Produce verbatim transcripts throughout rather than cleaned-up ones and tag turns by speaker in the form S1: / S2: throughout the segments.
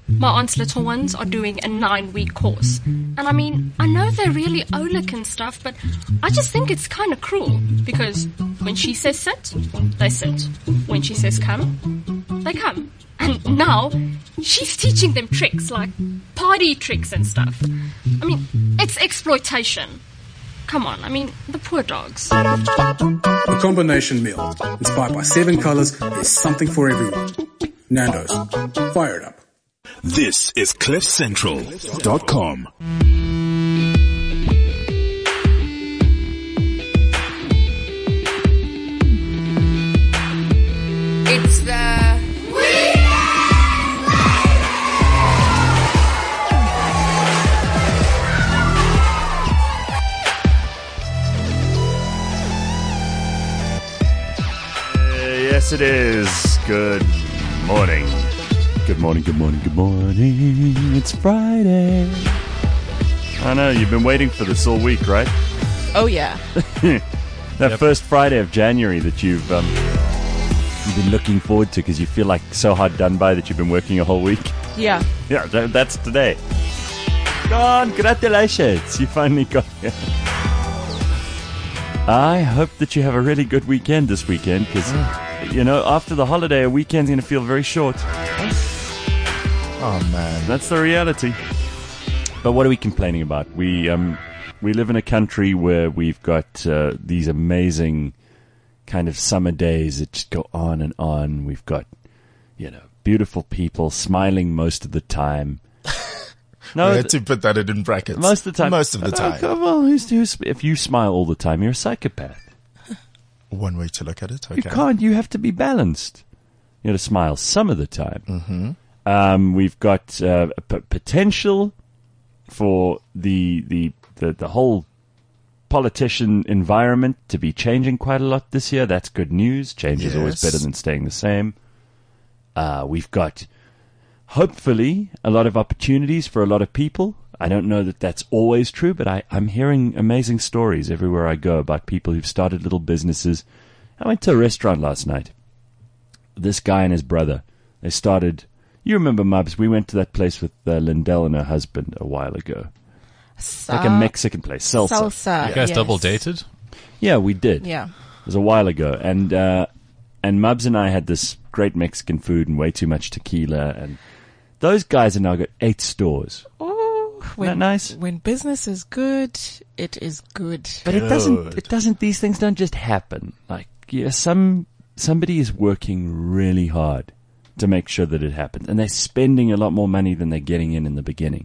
S1: my aunt's little ones are doing a nine-week course. And I mean, I know they're really Oleg and stuff, but I just think it's kind of cruel. Because when she says sit, they sit. When she says come, they come. And now, she's teaching them tricks, like party tricks and stuff. I mean, it's exploitation. Come on, I mean, the poor dogs.
S2: The combination meal. Inspired by seven colors, there's something for everyone. Nando's. Fire it up.
S3: This is cliff central dot com.
S4: It's the...
S5: Yes, it is. Good morning. Good morning, good morning, good morning. It's Friday. I know, you've been waiting for this all week, right?
S4: Oh, yeah.
S5: that
S6: Yep.
S5: first Friday of January that you've um, you've been looking forward to because you feel like so hard done by that you've been working a whole week.
S4: Yeah.
S5: Yeah, that, that's today. Go on, congratulations. You finally got here. I hope that you have a really good weekend this weekend because, you know, after the holiday, a weekend's going to feel very short.
S6: Oh, man.
S5: That's the reality. But what are we complaining about? We um we live in a country where we've got uh, these amazing kind of summer days that just go on and on. We've got, you know, beautiful people smiling most of the time.
S6: No, we had to put that in brackets.
S5: Most of the time.
S6: Most of the
S5: Oh,
S6: time.
S5: come on, who's, who's, if you smile all the time, you're a psychopath.
S6: One way to look at it. Okay.
S5: You can't. You have to be balanced. You know, to smile some of the time.
S6: Mm-hmm.
S5: Um, we've got uh, p- potential for the, the the the whole politician environment to be changing quite a lot this year. That's good news. Change is always
S6: Yes.
S5: better than staying the same. Uh, we've got hopefully a lot of opportunities for a lot of people. I don't know that that's always true, but I, I'm hearing amazing stories everywhere I go about people who've started little businesses. I went to a restaurant last night. This guy and his brother, they started... You remember, Mubs, we went to that place with uh, Lindell and her husband a while ago.
S4: Sa-
S5: Like a Mexican place, Salsa.
S4: Salsa.
S6: You guys
S4: yes.
S6: double dated?
S5: Yeah, we did.
S4: Yeah.
S5: It was a while ago. And uh, and Mubs and I had this great Mexican food and way too much tequila. And those guys have now got eight stores.
S4: Oh, when,
S5: that nice?
S4: When business is good, it is good.
S5: But it doesn't,
S6: Good.
S5: it doesn't, these things don't just happen. Like, yeah, some, somebody is working really hard to make sure that it happens. And they're spending a lot more money than they're getting in in the beginning.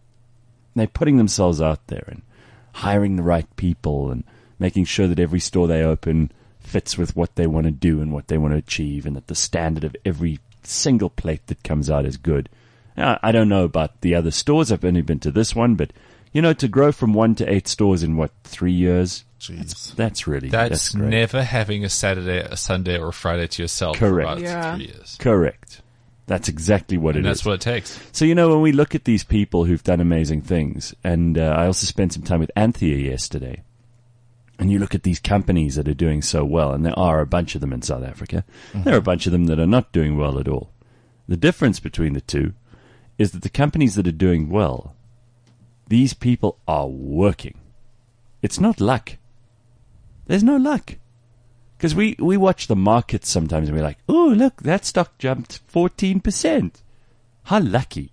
S5: And they're putting themselves out there and hiring the right people and making sure that every store they open fits with what they want to do and what they want to achieve and that the standard of every single plate that comes out is good. Now, I don't know about the other stores. I've only been to this one, but, you know, to grow from one to eight stores in, what, three years?
S6: Jeez.
S5: That's really,
S7: That's,
S5: that's great.
S7: never having a Saturday, a Sunday, or a Friday to yourself
S5: Correct.
S7: for about
S4: Yeah.
S7: three years.
S5: Correct. That's exactly what
S7: And
S5: it
S7: that's
S5: is.
S7: what it takes.
S5: So, you know, when we look at these people who've done amazing things, and uh, I also spent some time with Anthea yesterday, and you look at these companies that are doing so well, and there are a bunch of them in South Africa.
S6: Mm-hmm.
S5: There are a bunch of them that are not doing well at all. The difference between the two is that the companies that are doing well, these people are working. It's not luck. There's no luck. Because we, we watch the markets sometimes and we're like, oh, look, that stock jumped fourteen percent. How lucky.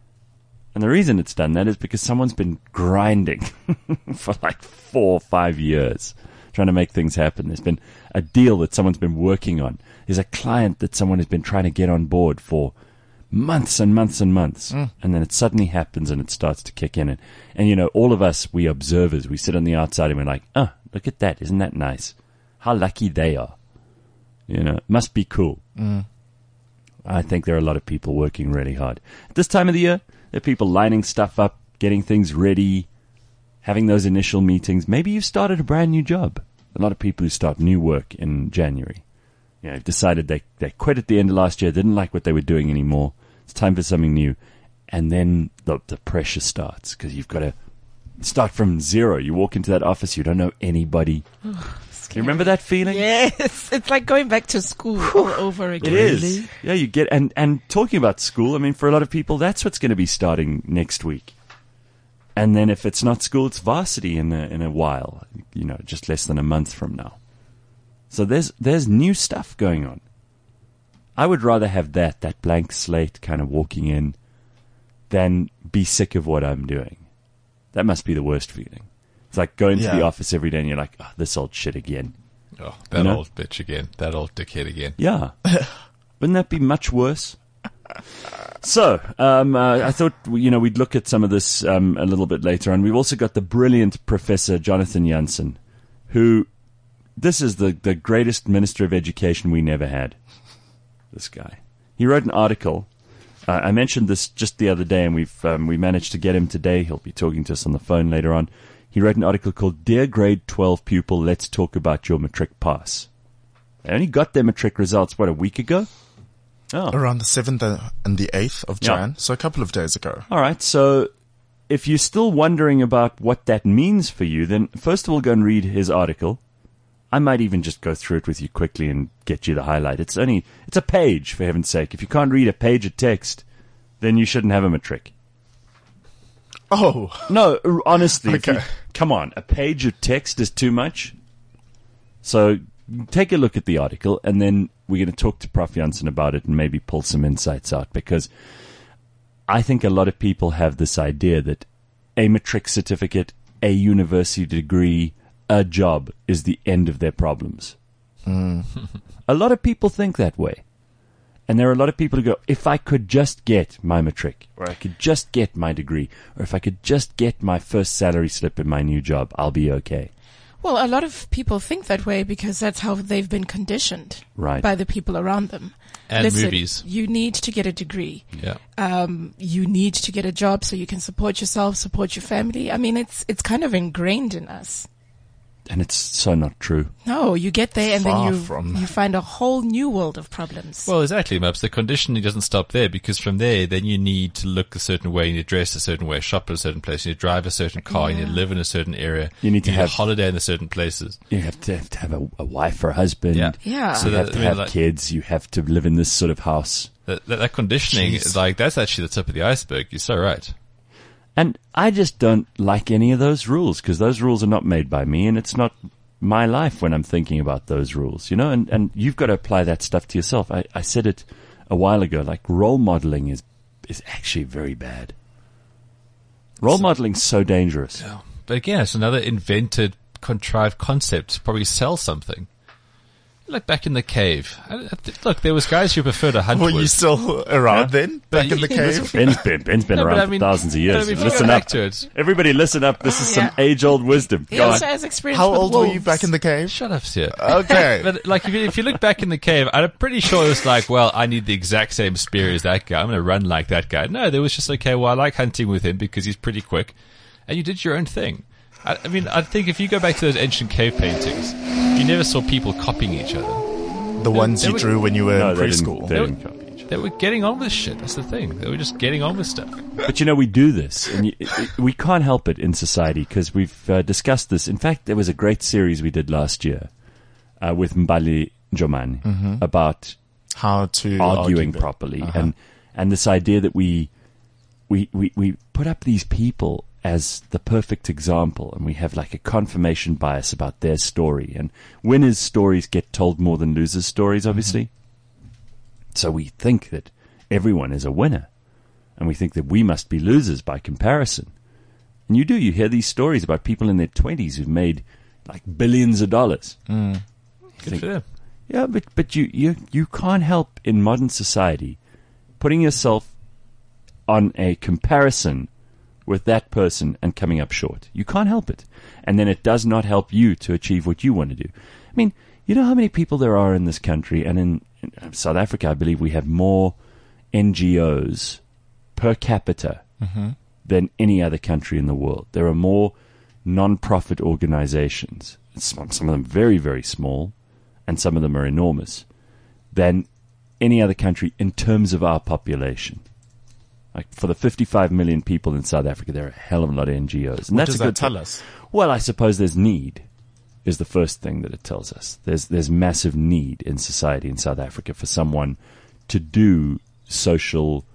S5: And the reason it's done that is because someone's been grinding for like four or five years trying to make things happen. There's been a deal that someone's been working on. There's a client that someone has been trying to get on board for months and months and months. Mm. And then it suddenly happens and it starts to kick in. And, and, you know, all of us, we observers, we sit on the outside and we're like, oh, look at that. Isn't that nice? How lucky they are. You know, it must be cool.
S6: Mm.
S5: I think there are a lot of people working really hard. At this time of the year, there are people lining stuff up, getting things ready, having those initial meetings. Maybe you've started a brand new job. A lot of people who start new work in January, you know, have decided they, they quit at the end of last year, didn't like what they were doing anymore. It's time for something new. And then the, the pressure starts because you've got to start from zero. You walk into that office, you don't know anybody. You remember that feeling?
S4: Yes, it's like going back to school all over
S5: It
S4: again.
S5: is. Yeah, you get and and talking about school, I mean, for a lot of people, that's what's going to be starting next week. And then if it's not school, it's varsity in a, in a while. You know, just less than a month from now. So there's there's new stuff going on. I would rather have that that blank slate kind of walking in, than be sick of what I'm doing. That must be the worst feeling. It's like going
S6: Yeah.
S5: to the office every day and you're like, oh, this old shit again.
S7: Oh, that
S5: You know?
S7: old bitch again. That old dickhead again.
S5: Yeah. Wouldn't that be much worse? So, um, uh, I thought, you know, we'd look at some of this um, a little bit later on. We've also got the brilliant Professor Jonathan Jansen, who, this is the, the greatest Minister of Education we never had. This guy. He wrote an article. Uh, I mentioned this just the other day, and we've um, we managed to get him today. He'll be talking to us on the phone later on. He wrote an article called Dear Grade twelve Pupil, Let's Talk About Your Matric Pass. They only got their matric results, what, a week ago? Oh.
S6: Around the seventh and the eighth of
S5: Yeah.
S6: Jan, so a couple of days ago.
S5: All right, so if you're still wondering about what that means for you, then first of all, go and read his article. I might even just go through it with you quickly and get you the highlight. It's only, it's a page, for heaven's sake. If you can't read a page of text, then you shouldn't have a matric.
S6: Oh,
S5: No, r- honestly, if
S6: Okay.
S5: you- come on, a page of text is too much. So take a look at the article, and then we're going to talk to Professor Jansen about it and maybe pull some insights out, because I think a lot of people have this idea that a matric certificate, a university degree, a job is the end of their problems. A lot of people think that way. And there are a lot of people who go, if I could just get my matric, or I could just get my degree, or if I could just get my first salary slip in my new job, I'll be okay.
S4: Well, a lot of people think that way because that's how they've been conditioned
S5: Right.
S4: by the people around them.
S7: And
S4: Listen,
S7: movies.
S4: You need to get a degree.
S7: Yeah.
S4: Um, you need to get a job so you can support yourself, support your family. I mean, it's it's kind of ingrained in us.
S5: And it's so not true.
S4: No, you get there and
S6: Far
S4: then you
S6: from.
S4: you find a whole new world of problems.
S7: Well, exactly, Mubs. The conditioning doesn't stop there, because from there, then you need to look a certain way, you need to dress a certain way, shop at a certain place, you need to drive a certain car, you need to live in a certain area.
S5: You need to have-
S7: holiday in a certain places.
S5: You have to have, to have a, a wife or a husband.
S7: Yeah.
S4: Yeah.
S7: So
S5: You
S7: that,
S5: have to
S7: I mean,
S5: have
S7: like,
S5: kids. You have to live in this sort of house.
S7: that, that, that conditioning,
S6: Jeez.
S7: like, that's actually the tip of the iceberg. You're so right.
S5: And I just don't like any of those rules, because those rules are not made by me, and it's not my life when I'm thinking about those rules, you know, and, and you've got to apply that stuff to yourself. I, I said it a while ago, like role modeling is, is actually very bad. Role modeling's so dangerous.
S7: But again, it's another invented, contrived concept to probably sell something. Look back in the cave. I, I th- look, there was guys who preferred to hunt
S6: were
S7: with.
S6: you still around then? Back in the cave?
S5: Ben's been, Ben's been
S7: No, but
S5: around
S7: I mean-
S5: for thousands of
S7: but
S5: years.
S7: I mean, if you
S5: Listen
S7: go
S5: up.
S7: back to it.
S5: Everybody listen up. This is
S4: Yeah.
S5: some age-old wisdom.
S4: he
S5: Go
S4: also
S5: on.
S4: has experience
S6: How
S4: with
S6: old were you
S4: wolves.
S6: back in the cave?
S7: Shut up, sir.
S6: Okay.
S7: But like, if you, if you look back in the cave, I'm pretty sure it was like, well, I need the exact same spear as that guy. I'm going to run like that guy. No, there was just, okay, well, I like hunting with him because he's pretty quick. And you did your own thing. I, I mean, I think if you go back to those ancient cave paintings, you never saw people copying each other.
S6: The ones
S7: they
S6: you
S7: were-
S6: drew when you were
S5: No,
S6: in
S5: they didn't,
S6: preschool.
S5: they
S7: They
S5: didn't copy each other.
S7: They were getting on with shit. That's the thing. They were just getting on with stuff.
S5: But you know, we do this, and you, it, we can't help it in society, because we've uh, discussed this. In fact, there was a great series we did last year uh, with Mbali Njomani about
S6: How to
S5: arguing
S6: argue.
S5: properly,
S6: Uh-huh.
S5: and and this idea that we, we we we put up these people as the perfect example, and we have like a confirmation bias about their story, and winners' stories get told more than losers' stories, obviously. So we think that everyone is a winner, and we think that we must be losers by comparison. And you do, you hear these stories about people in their twenties who've made like billions of dollars.
S7: Good
S5: Think-
S7: for them.
S5: Yeah, but but you, you you can't help in modern society putting yourself on a comparison with that person and coming up short. You can't help it. And then it does not help you to achieve what you want to do. I mean, you know how many people there are in this country, and in, in South Africa, I believe we have more N G Os per capita than any other country in the world. There are more non-profit organizations, some, some of them very, very small, and some of them are enormous, than any other country in terms of our population. Like for the fifty-five million people in South Africa, there are a hell of a lot of N G Os. And
S6: What
S5: that's
S6: does
S5: a
S6: that
S5: good
S6: tell
S5: thing.
S6: us?
S5: Well, I suppose there's need. is the first thing that it tells us. There's there's massive need in society in South Africa for someone to do social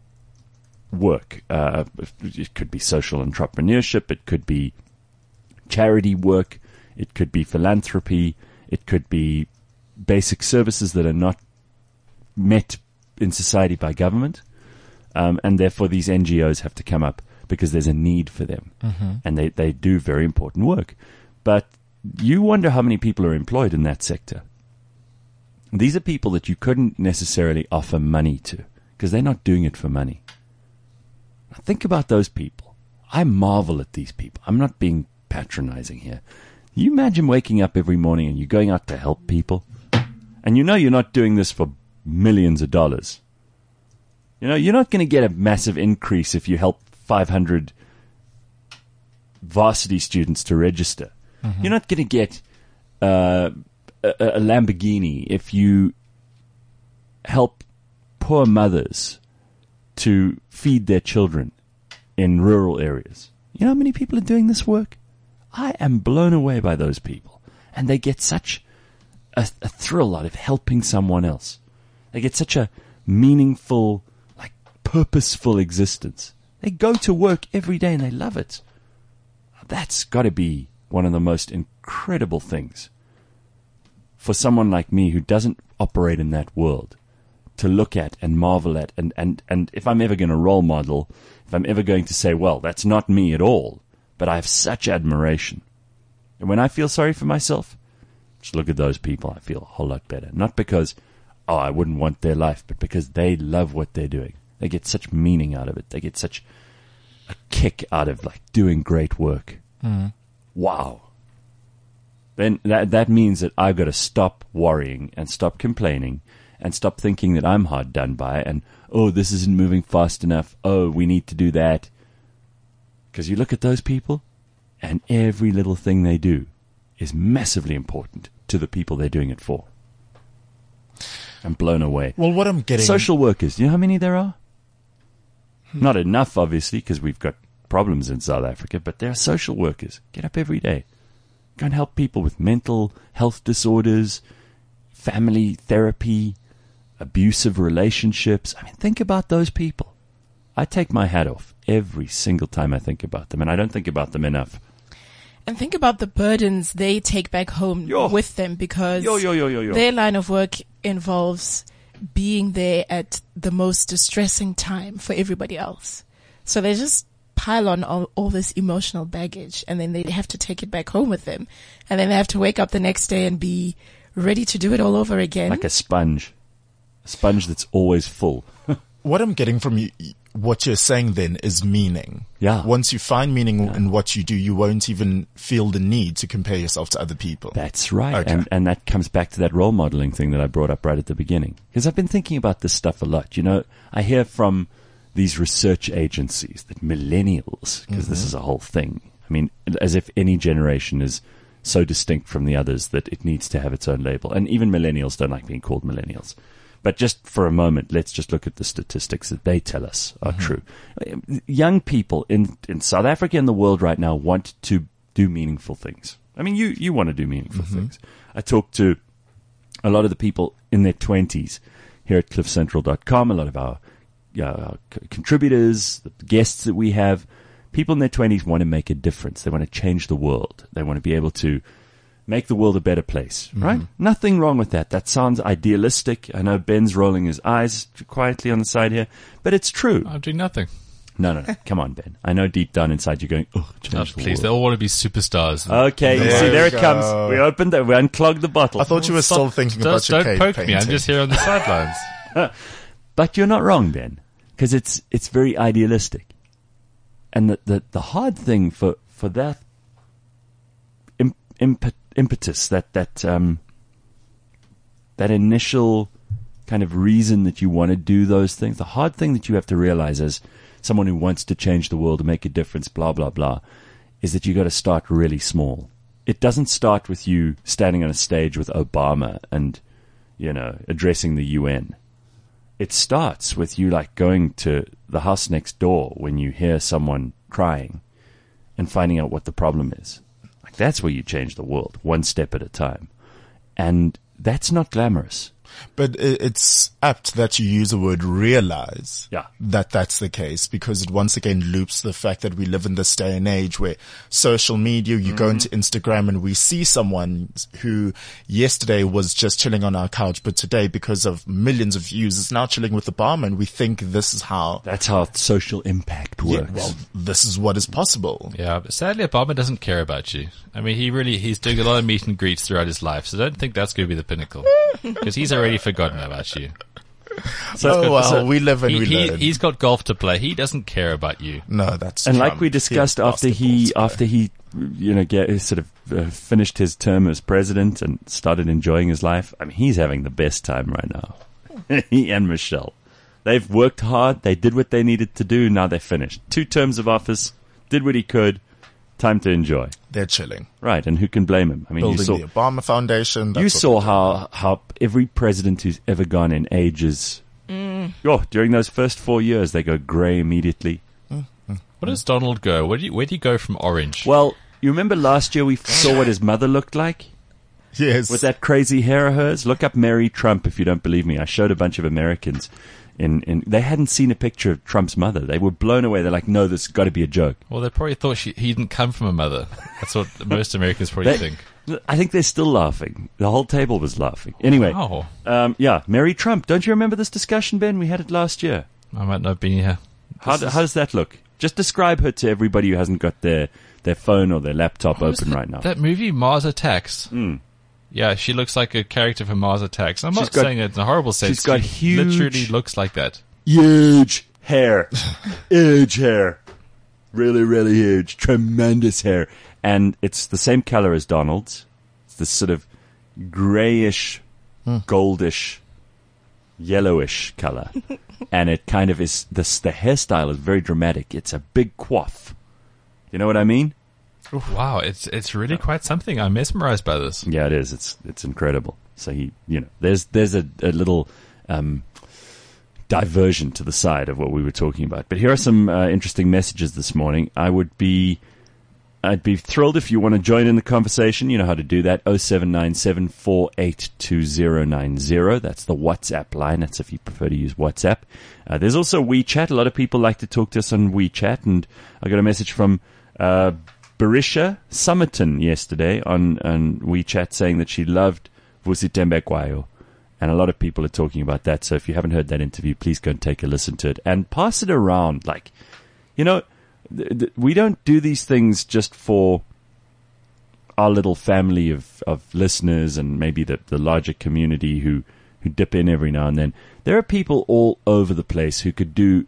S5: work. Uh, it could be social entrepreneurship. It could be charity work. It could be philanthropy. It could be basic services that are not met in society by government. Um, and therefore these N G Os have to come up because there's a need for them. Mm-hmm. And they, they do very important work. But you wonder how many people are employed in that sector. These are people that you couldn't necessarily offer money to because they're not doing it for money. Now think about those people. I marvel at these people. I'm not being patronizing here. You imagine waking up every morning and you're going out to help people, and you know you're not doing this for millions of dollars. You know, you're not going to get a massive increase if you help five hundred varsity students to register. Mm-hmm. You're not going to get uh, a, a Lamborghini if you help poor mothers to feed their children in rural areas. You know how many people are doing this work? I am blown away by those people. And they get such a, a thrill out of helping someone else. They get such a meaningful, like, purposeful existence. They go to work every day and they love it. That's got to be one of the most incredible things for someone like me who doesn't operate in that world to look at and marvel at. And, and, and if I'm ever going to role model, if I'm ever going to say, well, that's not me at all, but I have such admiration. And when I feel sorry for myself, just look at those people. I feel a whole lot better. Not because, oh, I wouldn't want their life, but because they love what they're doing. They get such meaning out of it. They get such a kick out of like doing great work. Mm. Wow. Then that that means that I've got to stop worrying and stop complaining and stop thinking that I'm hard done by and, oh, this isn't moving fast enough. Oh, we need to do that. Because you look at those people and every little thing they do is massively important to the people they're doing it for. I'm blown away.
S6: Well, what I'm getting...
S5: Social workers, you know how many there are? Hmm. Not enough, obviously, because we've got problems in South Africa, but there are social workers. Get up every day. Go and help people with mental health disorders, family therapy, abusive relationships. I mean, think about those people. I take my hat off every single time I think about them, and I don't think about them enough.
S4: And think about the burdens they take back home
S5: yo.
S4: with them because
S5: yo, yo, yo, yo, yo.
S4: their line of work involves being there at the most distressing time for everybody else. So they just pile on all, all this emotional baggage, and then they have to take it back home with them. And then they have to wake up the next day and be ready to do it all over again.
S5: Like a sponge. A sponge that's always full.
S6: What I'm getting from you, what you're saying then is meaning.
S5: Yeah.
S6: Once you find meaning
S5: yeah.
S6: in what you do, you won't even feel the need to compare yourself to other people.
S5: That's right.
S6: Okay.
S5: And, and that comes back to that role modeling thing that I brought up right at the beginning. Because I've been thinking about this stuff a lot. You know, I hear from these research agencies that millennials, because mm-hmm. this is a whole thing. I mean, as if any generation is so distinct from the others that it needs to have its own label. And even millennials don't like being called millennials. But just for a moment, let's just look at the statistics that they tell us are mm-hmm. true. Young people in, in South Africa and the world right now want to do meaningful things. I mean, you, you want to do meaningful mm-hmm. things. I talk to a lot of the people in their twenties here at cliff central dot com, a lot of our, uh, our contributors, the guests that we have. People in their twenties want to make a difference. They want to change the world. They want to be able to make the world a better place, right? Mm-hmm. Nothing wrong with that. That sounds idealistic. I know Ben's rolling his eyes quietly on the side here, but it's true.
S7: I'm doing nothing.
S5: No, no, no. Come on, Ben. I know deep down inside you're going, oh, change
S7: oh,
S5: the
S7: please,
S5: world.
S7: They all want to be superstars.
S5: Okay,
S6: there
S5: you see, there it
S6: go.
S5: comes. We opened it. We unclogged the bottle.
S6: I thought you were
S7: Stop,
S6: still thinking
S7: don't,
S6: about your
S7: don't
S6: cave
S7: poke
S6: painting.
S7: me. I'm just here on the sidelines.
S5: But you're not wrong, Ben, because it's it's very idealistic. And the, the, the hard thing for, for that imp, imp, impetus, that that um, that initial kind of reason that you want to do those things, the hard thing that you have to realize as someone who wants to change the world, to make a difference, blah, blah, blah, is that you got to start really small. It doesn't start with you standing on a stage with Obama and, you know, addressing the U N. It starts with you like going to the house next door when you hear someone crying and finding out what the problem is. Like, that's where you change the world, one step at a time. And that's not glamorous.
S6: But i- it's apt that you use the word realize
S5: Yeah.
S6: that that's the case, because it once again loops the fact that we live in this day and age where social media, you go into Instagram and we see someone who yesterday was just chilling on our couch, but today, because of millions of views, is now chilling with Obama, and we think this is how,
S5: That's how social impact
S6: yeah,
S5: works.
S6: well, this is what is possible.
S7: Yeah, but sadly, Obama doesn't care about you. I mean, he really, he's doing a lot of meet and greets throughout his life, so I don't think that's going to be the pinnacle. Because he's already forgotten about you.
S5: So-
S6: Oh, well,
S5: so-
S6: we live and
S7: He,
S6: we
S7: he,
S6: learn.
S7: he's got golf to play. He doesn't care about you.
S6: No, that's
S5: and
S6: Trump.
S5: like we discussed
S6: He has
S5: after he
S6: basketball to
S5: after
S6: play.
S5: he you know get, sort of uh, finished his term as president and started enjoying his life, I mean, he's having the best time right now. He and Michelle, they've worked hard, they did what they needed to do, now they're finished. Two terms of office, did what he could, time to enjoy.
S6: They're chilling.
S5: Right, and who can blame him? I mean, you
S6: Building
S5: saw
S6: the Obama Foundation. that's
S5: you
S6: what
S5: saw
S6: they're
S5: how how every president who's ever gone in ages. Oh, during those first four years, they go grey immediately.
S7: Where does Donald go? Where do you, where do you go from orange?
S5: Well, you remember last year we saw what his mother looked like?
S6: doing. Yes.
S5: With that crazy hair of hers? Look up Mary Trump if you don't believe me. I showed a bunch of Americans. In, in They hadn't seen a picture of Trump's mother. They were blown away. They're like, no, this has got to be a joke.
S7: Well, they probably thought she, he didn't come from a mother. That's what most Americans probably
S5: They-
S7: think.
S5: I think they're still laughing. The whole table was laughing. Anyway,
S7: Oh,
S5: um, yeah, Mary Trump. Don't you remember this discussion, Ben? We had it last year.
S7: I might not have been here.
S5: How, how does that look? Just describe her to everybody who hasn't got their, their phone or their laptop
S7: What was
S5: open
S7: that-
S5: right now.
S7: That movie, Mars Attacks.
S5: Mm.
S7: Yeah, she looks like a character from Mars Attacks. I'm
S5: She's
S7: not
S5: got-
S7: saying it in a horrible sense.
S5: she's got
S7: she
S5: huge-
S7: literally looks like that.
S5: Huge hair. Huge hair. Really, really huge. Tremendous hair. And it's the same color as Donald's. It's this sort of grayish, goldish, yellowish color. And it kind of is, this, the hairstyle is very dramatic. It's a big coif. You know what I mean?
S7: Wow, it's it's really quite something. I'm mesmerized by this.
S5: Yeah, it is. It's it's incredible. So he, you know, there's there's a, a little um, diversion to the side of what we were talking about. But here are some uh, interesting messages this morning. I would be, I'd be thrilled if you want to join in the conversation. You know how to do that. oh seven nine seven, four eight two oh nine oh. That's the WhatsApp line. That's if you prefer to use WhatsApp. Uh, there's also WeChat. A lot of people like to talk to us on WeChat, and I got a message from uh, Barisha Summerton yesterday on, on WeChat saying that she loved Vusi Tembekwayo. And a lot of people are talking about that. So if you haven't heard that interview, please go and take a listen to it and pass it around. Like, you know, th- th- we don't do these things just for our little family of, of listeners and maybe the, the larger community who, who dip in every now and then. There are people all over the place who could do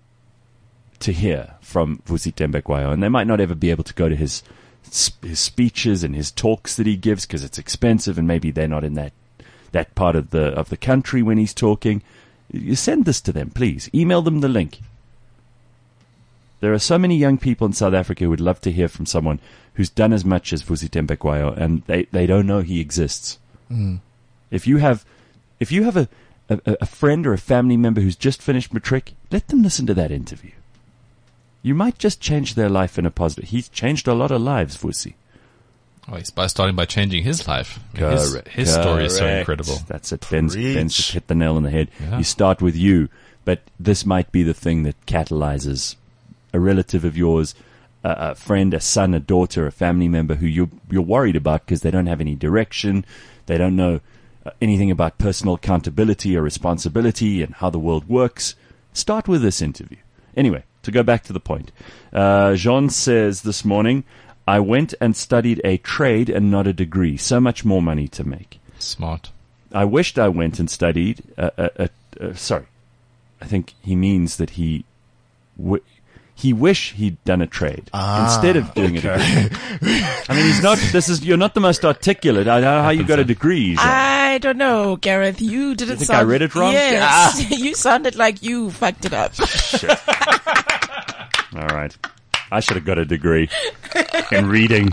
S5: to hear from Vusi Tembekwayo, and they might not ever be able to go to his his speeches and his talks that he gives because it's expensive, and maybe they're not in that that part of the of the country when he's talking. You send this to them, please. Email them the link. There are so many young people in South Africa who would love to hear from someone who's done as much as Vusi Tembekwayo, and they, they don't know he exists.
S6: Mm.
S5: If you have, if you have a, a, a friend or a family member who's just finished matric, let them listen to that interview. You might just change their life in a positive. He's changed a lot of lives, Vusi.
S7: Oh, he's by starting by changing his life. I mean, his,
S5: Correct.
S7: his story is so
S5: Correct.
S7: incredible.
S5: That's it. Ben's,
S6: Preach.
S5: Ben's just hit the nail on the head.
S7: Yeah.
S5: You start with you, but this might be the thing that catalyzes a relative of yours, a, a friend, a son, a daughter, a family member who you're, you're worried about because they don't have any direction. They don't know uh, anything about personal accountability or responsibility and how the world works. Start with this interview. Anyway, to go back to the point. Uh, Jean says this morning, I went and studied a trade and not a degree. So much more money to make.
S7: Smart.
S5: I wished I went and studied. Uh, uh, uh, uh, sorry, I think he means that he w- he wish he'd done a trade
S6: Ah,
S5: instead of doing a degree. I mean, he's not. This is you're not the most articulate. I don't know how you got a degree. Jean.
S4: I don't know, Gareth. You didn't
S5: think
S4: sound.
S5: I read it wrong?
S4: Yes, you sounded like you fucked it up.
S5: All right, I should have got a degree in reading.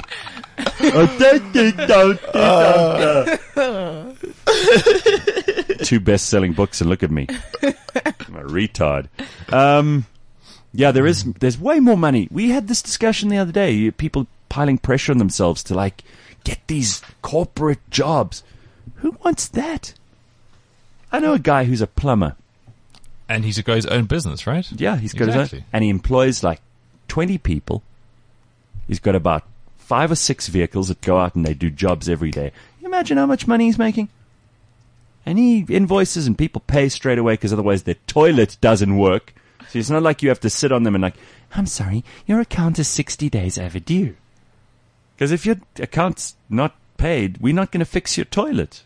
S5: Two best-selling books, and look at me, I'm a retard. Um, yeah, there is. There's way more money. We had this discussion the other day. People piling pressure on themselves to like get these corporate jobs. Who wants that? I know a guy who's a plumber.
S7: And he's got his own business, right?
S5: Yeah, he's got
S7: Exactly.
S5: his own. And he employs like twenty people. He's got about five or six vehicles that go out and they do jobs every day. You imagine how much money he's making? And he invoices and people pay straight away because otherwise their toilet doesn't work. So it's not like you have to sit on them and like, I'm sorry, your account is sixty days overdue. Because if your account's not paid, we're not going to fix your toilet.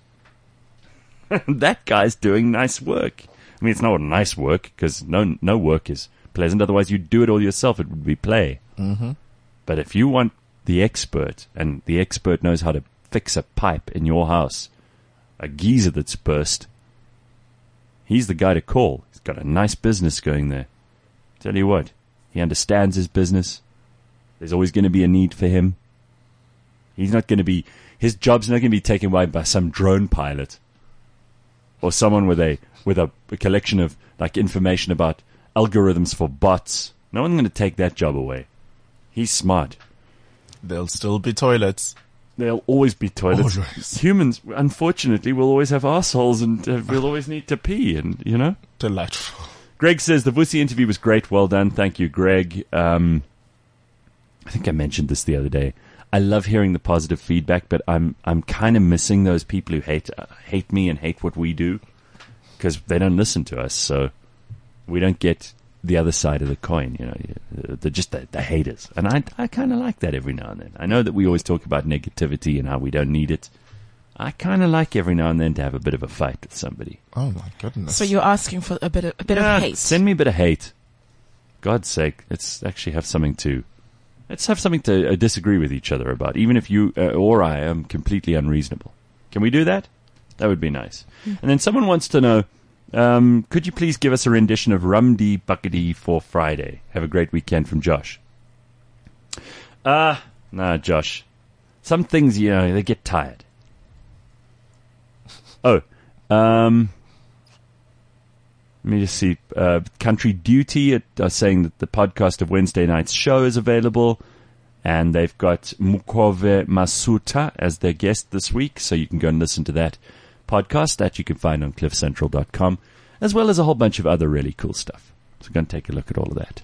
S5: That guy's doing nice work. I mean, it's not nice work because no no work is pleasant. Otherwise, you'd do it all yourself. It would be play.
S6: Mm-hmm.
S5: But if you want the expert, and the expert knows how to fix a pipe in your house, a geyser that's burst, he's the guy to call. He's got a nice business going there. Tell you what, he understands his business. There's always going to be a need for him. He's not going to be, his job's not going to be taken away by some drone pilot or someone with a with a, a collection of like information about algorithms for bots. No one's going to take that job away. He's smart.
S6: There'll still be toilets.
S5: There'll always be toilets.
S6: Always.
S5: Humans, unfortunately, will always have assholes and uh, we'll always need to pee. And you know,
S6: Delightful.
S5: Greg says the Vusi interview was great. Well done, thank you, Greg. Um, I think I mentioned this the other day. I love hearing the positive feedback, but I'm I'm kind of missing those people who hate uh, hate me and hate what we do because they don't listen to us. So we don't get the other side of the coin. You know, they're just the, the haters, and I I kind of like that every now and then. I know that we always talk about negativity and how we don't need it. I kind of like every now and then to have a bit of a fight with somebody.
S6: Oh my goodness.
S4: So you're asking for a bit of, a bit
S5: Yeah,
S4: of hate.
S5: Send me a bit of hate. God's sake, let's actually have something to. Let's have something to uh, disagree with each other about, even if you uh, or I am completely unreasonable. Can we do that? That would be nice.
S4: Mm.
S5: And then someone wants to know, um, could you please give us a rendition of Rum Dee Buckety for Friday? Have a great weekend from Josh. Ah, uh, nah, Josh. Some things, you know, they get tired. Oh, um... Let me just see. Uh, Country Duty are saying that the podcast of Wednesday night's show is available, and they've got Mukove Masuta as their guest this week, so you can go and listen to that podcast that you can find on cliff central dot com, as well as a whole bunch of other really cool stuff. So go and take a look at all of that.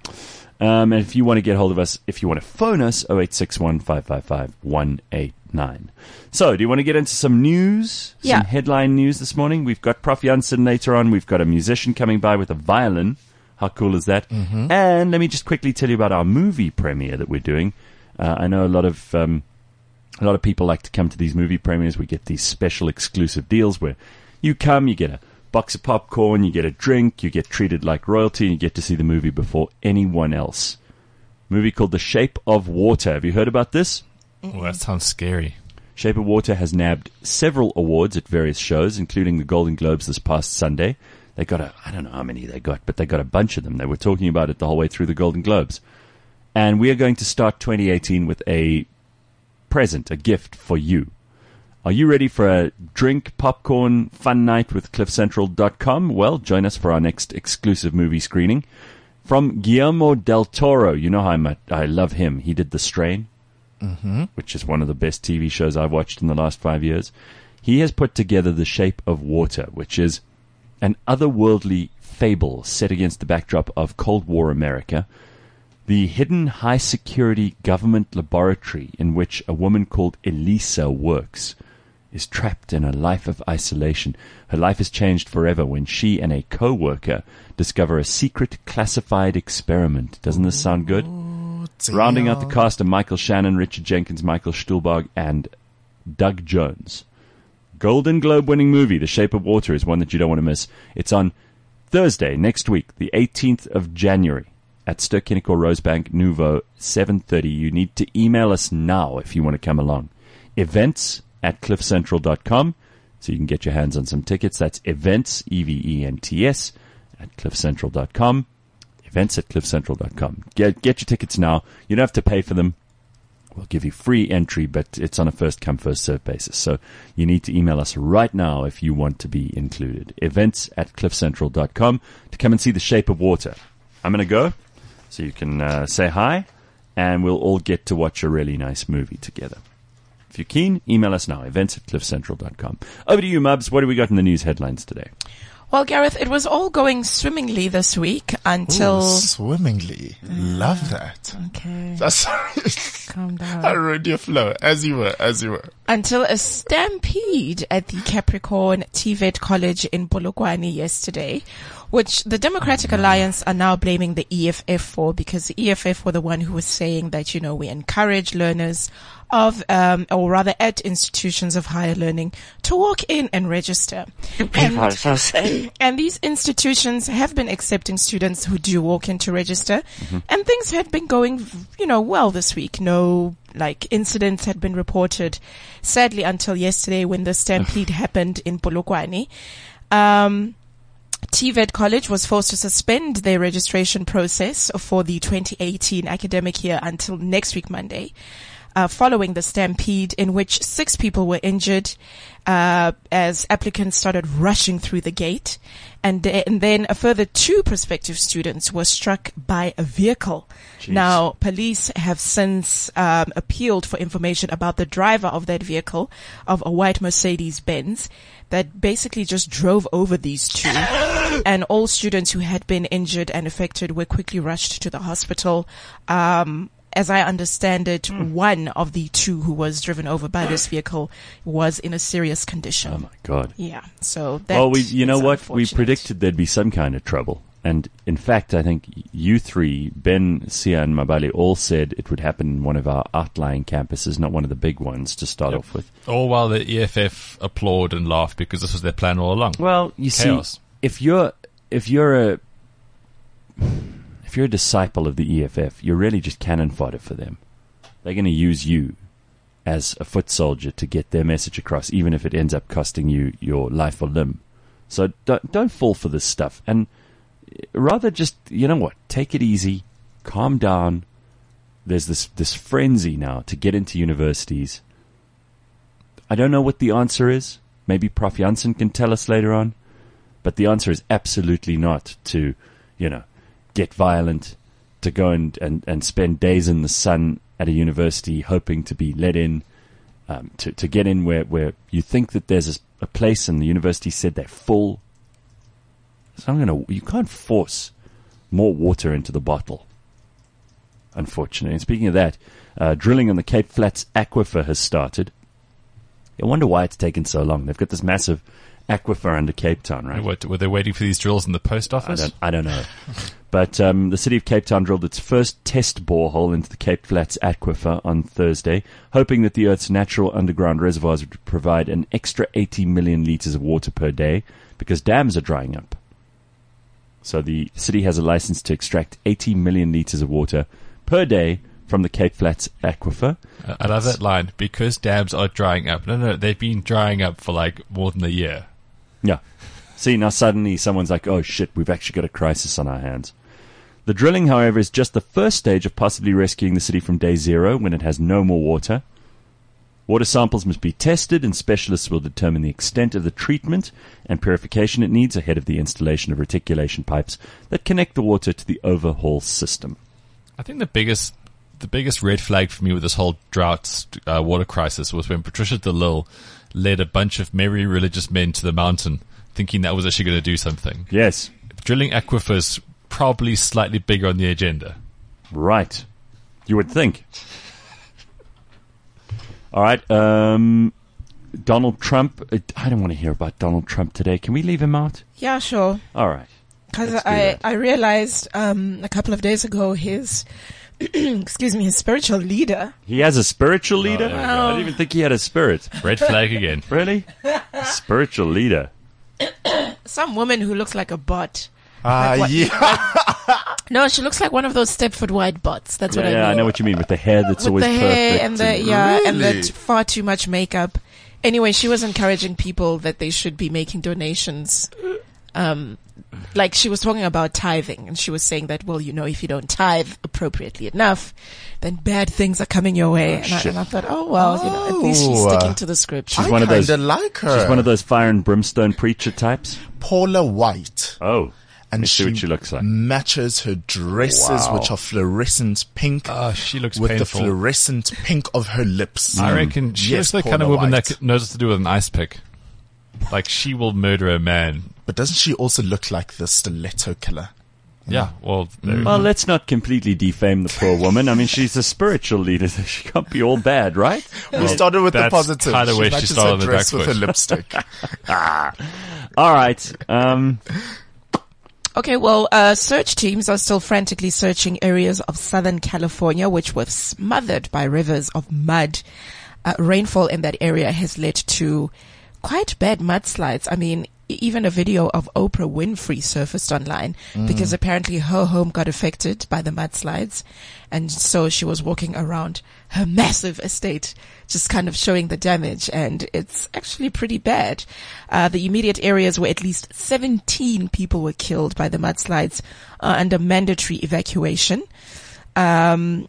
S5: Um, and if you want to get hold of us, if you want to phone us, oh eight six one, five five five, one eight nine. So, do you want to get into some news? Some
S4: Yeah.
S5: headline news this morning? We've got Prof Janssen later on. We've got a musician coming by with a violin. How cool is that? Mm-hmm. And let me just quickly tell you about our movie premiere that we're doing. Uh, I know a lot of um, a lot of people like to come to these movie premieres. We get these special exclusive deals where you come, you get a box of popcorn, you get a drink, you get treated like royalty, and you get to see the movie before anyone else. Movie called The Shape of Water. Have you heard about this?
S7: Well, that sounds scary.
S5: Shape of Water has nabbed several awards at various shows, including the Golden Globes this past Sunday. They got a, I don't know how many they got, but they got a bunch of them. They were talking about it the whole way through the Golden Globes. And we are going to start twenty eighteen with a present, a gift for you. Are you ready for a drink, popcorn, fun night with cliff central dot com? Well, join us for our next exclusive movie screening. From Guillermo del Toro, you know how much I love him. He did The Strain, mm-hmm. which is one of the best T V shows I've watched in the last five years. He has put together The Shape of Water, which is an otherworldly fable set against the backdrop of Cold War America. The hidden high-security government laboratory in which a woman called Elisa works is trapped in a life of isolation. Her life is changed forever when she and a co-worker discover a secret classified experiment. Doesn't this sound good? Rounding out the cast are Michael Shannon, Richard Jenkins, Michael Stuhlbarg, and Doug Jones. Golden Globe winning movie, The Shape of Water, is one that you don't want to miss. It's on Thursday, next week, the eighteenth of January, at Ster-Kinekor Rosebank, Nouveau, seven thirty. You need to email us now if you want to come along. Events at cliff central dot com, so you can get your hands on some tickets. That's events, E V E N T S, at cliff central dot com. Events at cliff central dot com. Get, get your tickets now. You don't have to pay for them. We'll give you free entry, but it's on a first-come, first-served basis. So you need to email us right now if you want to be included. Events at cliff central dot com to come and see The Shape of Water. I'm going to go, so you can uh, say hi, and we'll all get to watch a really nice movie together. If you're keen, email us now, events at cliff central dot com. Over to you, Mubs. What do we got in the news headlines today?
S4: Well, Gareth, it was all going swimmingly this week until...
S6: Ooh, swimmingly. Love that.
S4: Okay.
S6: That's
S4: Calm down.
S6: I rode your flow, as you were, as you were.
S4: Until a stampede at the Capricorn T V E T College in Polokwane yesterday, which the Democratic Alliance are now blaming the E F F for, because the E F F were the one who was saying that, you know, we encourage learners of, um, or rather at institutions of higher learning to walk in and register.
S8: People are so sad.
S4: And these institutions have been accepting students who do walk in to register, mm-hmm. and things had been going, you know, well this week. No, like, incidents had been reported, sadly, until yesterday when the stampede happened in Polokwane. Um, T V E T College was forced to suspend their registration process for the twenty eighteen academic year until next week, Monday. Uh, following the stampede in which six people were injured, uh, as applicants started rushing through the gate. And, uh, and then a further two prospective students were struck by a vehicle. Jeez. Now, police have since, um, appealed for information about the driver of that vehicle, of a white Mercedes Benz, that basically just drove over these two. And all students who had been injured and affected were quickly rushed to the hospital. Um, As I understand it, mm. one of the two who was driven over by this vehicle was in a serious condition.
S5: Oh my God.
S4: Yeah. So that
S5: Well, we, you know what? We predicted there'd be some kind of trouble. And in fact, I think you three, Ben, Sia and Mabali, all said it would happen in one of our outlying campuses, not one of the big ones to start yep. off with.
S7: All while the E F F applaud and laugh because this was their plan all along.
S5: Well, you
S7: Chaos.
S5: see, if you're, if you're a... If you're a disciple of the E F F, you're really just cannon fodder for them. They're going to use you as a foot soldier to get their message across, even if it ends up costing you your life or limb. So don't, don't fall for this stuff. And rather just, you know what, take it easy, calm down. There's this, this frenzy now to get into universities. I don't know what the answer is. Maybe Professor Janssen can tell us later on. But the answer is absolutely not to, you know, get violent, to go and, and, and spend days in the sun at a university hoping to be let in, um, to, to get in where, where you think that there's a, a place and the university said they're full. So I'm going to, you can't force more water into the bottle, unfortunately. And speaking of that, uh, drilling on the Cape Flats aquifer has started. I wonder why it's taken so long. They've got this massive aquifer under Cape Town, right?
S7: What, were they waiting for these drills in the post office?
S5: I don't, I don't know. But um, the city of Cape Town drilled its first test borehole into the Cape Flats aquifer on Thursday, hoping that the Earth's natural underground reservoirs would provide an extra eighty million litres of water per day, because dams are drying up. So the city has a license to extract eighty million litres of water per day from the Cape Flats aquifer.
S7: Uh, I love that line, because dams are drying up. No, no, they've been drying up for like more than a year.
S5: Yeah. See, now suddenly someone's like, oh shit, we've actually got a crisis on our hands. The drilling, however, is just the first stage of possibly rescuing the city from day zero when it has no more water. Water samples must be tested, and specialists will determine the extent of the treatment and purification it needs ahead of the installation of reticulation pipes that connect the water to the overhaul system.
S7: I think the biggest the biggest red flag for me with this whole drought uh, water crisis was when Patricia de Lille led a bunch of merry religious men to the mountain thinking that was actually going to do something.
S5: Yes.
S7: Drilling aquifers, probably slightly bigger on the agenda.
S5: Right. You would think. All right. Um, Donald Trump. I don't want to hear about Donald Trump today. Can we leave him out?
S4: Yeah, sure.
S5: All right.
S4: Because I, I realized um, a couple of days ago his, excuse me, his spiritual leader.
S5: He has a spiritual leader?
S7: Oh,
S5: I didn't even think he had a spirit.
S7: Red flag again.
S5: Really? Spiritual leader.
S4: Some woman who looks like a bot.
S6: Ah, uh,
S4: like
S6: yeah.
S4: No, she looks like one of those Stepford White bots. That's
S5: yeah,
S4: what I mean.
S5: Yeah, I know what you mean, with the hair that's
S4: with
S5: always
S4: the
S5: perfect.
S4: hair and the yeah,
S6: really?
S4: and the t- far too much makeup. Anyway, she was encouraging people that they should be making donations. Um, like she was talking about tithing, and she was saying that, well, you know, if you don't tithe appropriately enough, then bad things are coming your way.
S5: Oh,
S4: and, I, and I thought, oh well, oh, you know, at least she's sticking to the script.
S5: She's
S6: I
S5: one of those.
S6: Like her.
S5: She's one of those fire and brimstone preacher types.
S6: Paula White.
S5: Oh.
S6: and
S5: me see
S6: she,
S5: what she looks like.
S6: matches her dresses,
S5: Wow.
S6: which are fluorescent pink,
S7: Oh, she looks
S6: with
S7: painful.
S6: the fluorescent pink of her lips.
S7: I reckon she
S6: Yes,
S7: looks the kind of
S6: Paula
S7: woman
S6: White.
S7: that knows what to do with an ice pick. Like, she will murder a man.
S6: But doesn't she also look like the stiletto killer?
S7: Yeah, well, there-
S5: Well, let's not completely defame the poor woman. I mean, she's a spiritual leader, so she can't be all bad, right?
S6: We started with the
S7: that's
S6: positive.
S7: kinda
S6: She
S7: where she
S6: matches
S7: started
S6: her
S7: on the
S6: dress
S7: back
S6: with her
S7: foot.
S6: lipstick.
S5: All right. Um,
S4: Okay, well, uh, search teams are still frantically searching areas of Southern California, which were smothered by rivers of mud. Uh, rainfall in that area has led to quite bad mudslides. I mean, e- even a video of Oprah Winfrey surfaced online because apparently her home got affected by the mudslides. And so she was walking around her massive estate, just kind of showing the damage. And it's actually pretty bad. Uh, the immediate areas where at least seventeen people were killed by the mudslides are under mandatory evacuation. Um,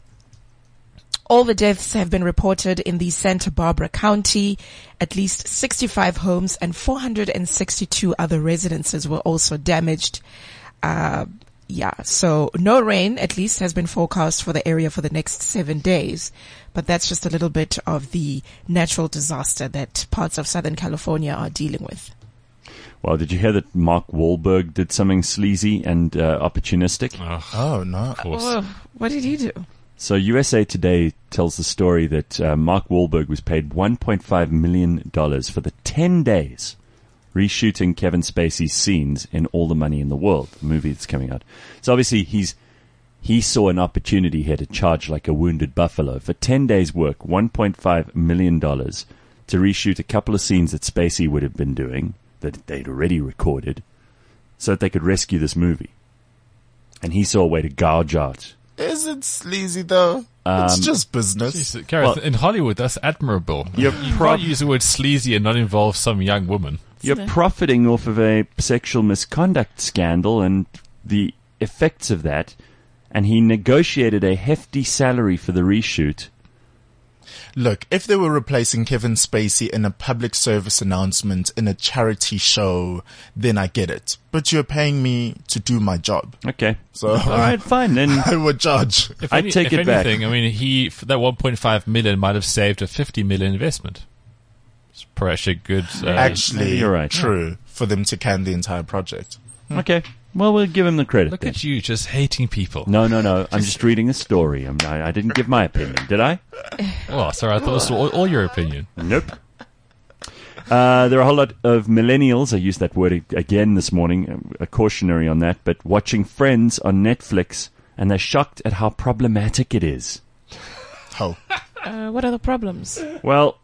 S4: All the deaths have been reported in the Santa Barbara County. At least sixty-five homes and four hundred sixty-two other residences were also damaged. Uh, yeah, so no rain, at least, has been forecast for the area for the next seven days. But that's just a little bit of the natural disaster that parts of Southern California are dealing with.
S5: well, did you hear that Mark Wahlberg did something sleazy and uh, opportunistic?
S6: Oh, no.
S4: Oh, what did he do?
S5: So U S A Today tells the story that uh, Mark Wahlberg was paid one point five million dollars for the ten days reshooting Kevin Spacey's scenes in All the Money in the World, the movie that's coming out. So obviously he's he saw an opportunity here to charge like a wounded buffalo. For ten days' work, one point five million dollars to reshoot a couple of scenes that Spacey would have been doing, that they'd already recorded, so that they could rescue this movie. And he saw a way to gouge out.
S6: Is it sleazy, though?
S5: Um,
S6: it's just business.
S7: Jeez, Gareth,
S5: Well-
S7: in Hollywood, that's admirable.
S5: You're
S7: you
S5: prob-
S7: can't use the word sleazy and not involve some young woman.
S5: You're profiting off of a sexual misconduct scandal and the effects of that, and he negotiated a hefty salary for the reshoot.
S6: Look, if they were replacing Kevin Spacey in a public service announcement in a charity show, then I get it. But you're paying me to do my job.
S5: Okay.
S6: So
S5: All right, fine. Then
S6: I would judge.
S7: If
S5: I'd take
S7: if
S5: it back.
S7: anything, I mean, he f- that one point five million might have saved a fifty million investment. It's probably a good. Uh,
S6: Actually,
S5: You're right.
S6: true for them to can the entire project.
S5: okay. Well, we'll give him the credit.
S7: look
S5: then.
S7: at you, just hating people.
S5: No, no, no. I'm just reading a story. I'm, I, I didn't give my opinion, did I?
S7: Oh, sorry, I thought this was all, all your opinion.
S5: Nope. Uh, there are a whole lot of millennials, I used that word ag- again this morning, a cautionary on that, but watching Friends on Netflix, and they're shocked at how problematic it is.
S6: Oh,
S4: Uh, what are the problems?
S5: Well,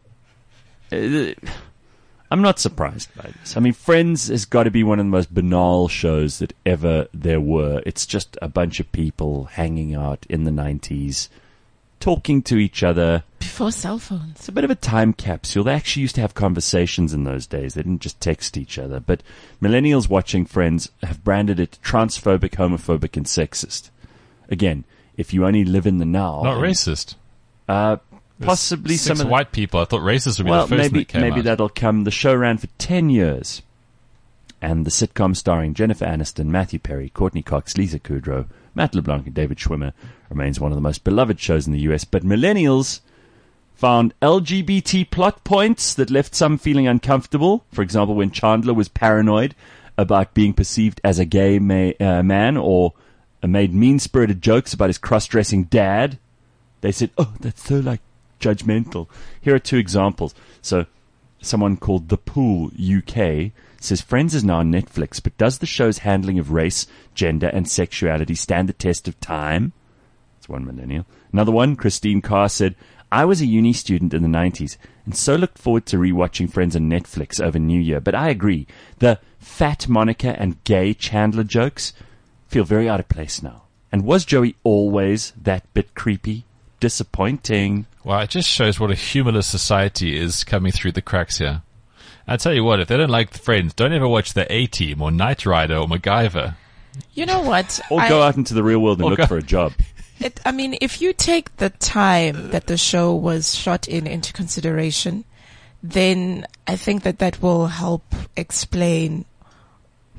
S5: uh, I'm not surprised by this. I mean, Friends has got to be one of the most banal shows that ever there were. It's just a bunch of people hanging out in the nineties, talking to each other.
S4: Before cell phones.
S5: It's a bit of a time capsule. They actually used to have conversations in those days. They didn't just text each other. But millennials watching Friends have branded it transphobic, homophobic, and sexist. Again, if you only live in the now.
S7: Not
S5: and-
S7: racist.
S5: Uh,
S7: There's
S5: possibly
S7: six
S5: some of the-
S7: white people. I thought racist would be
S5: well,
S7: the first
S5: maybe
S7: that came
S5: maybe
S7: out.
S5: that'll come. The show ran for ten years, and the sitcom starring Jennifer Aniston, Matthew Perry, Courtney Cox, Lisa Kudrow, Matt LeBlanc, and David Schwimmer remains one of the most beloved shows in the U S. But millennials found L G B T plot points that left some feeling uncomfortable. For example, when Chandler was paranoid about being perceived as a gay ma- uh, man, or uh, made mean-spirited jokes about his cross-dressing dad. They said, "Oh, that's so like judgmental." Here are two examples. So, someone called The Pool U K says Friends is now on Netflix, but does the show's handling of race, gender, and sexuality stand the test of time? That's one millennial. Another one, Christine Carr, said, "I was a uni student in the nineties and so looked forward to rewatching Friends on Netflix over New Year. But I agree, the fat Monica and gay Chandler jokes feel very out of place now. And was Joey always that bit creepy? Disappointing."
S7: Well, it just shows what a humorless society is coming through the cracks here. I tell you what, if they don't like Friends, don't ever watch the A-Team or Knight Rider or MacGyver.
S4: You know what?
S5: Or
S4: I-
S5: go out into the real world and
S7: Or
S5: look
S7: go-
S5: for a job.
S4: It, I mean, if you take the time that the show was shot in into consideration, then I think that that will help explain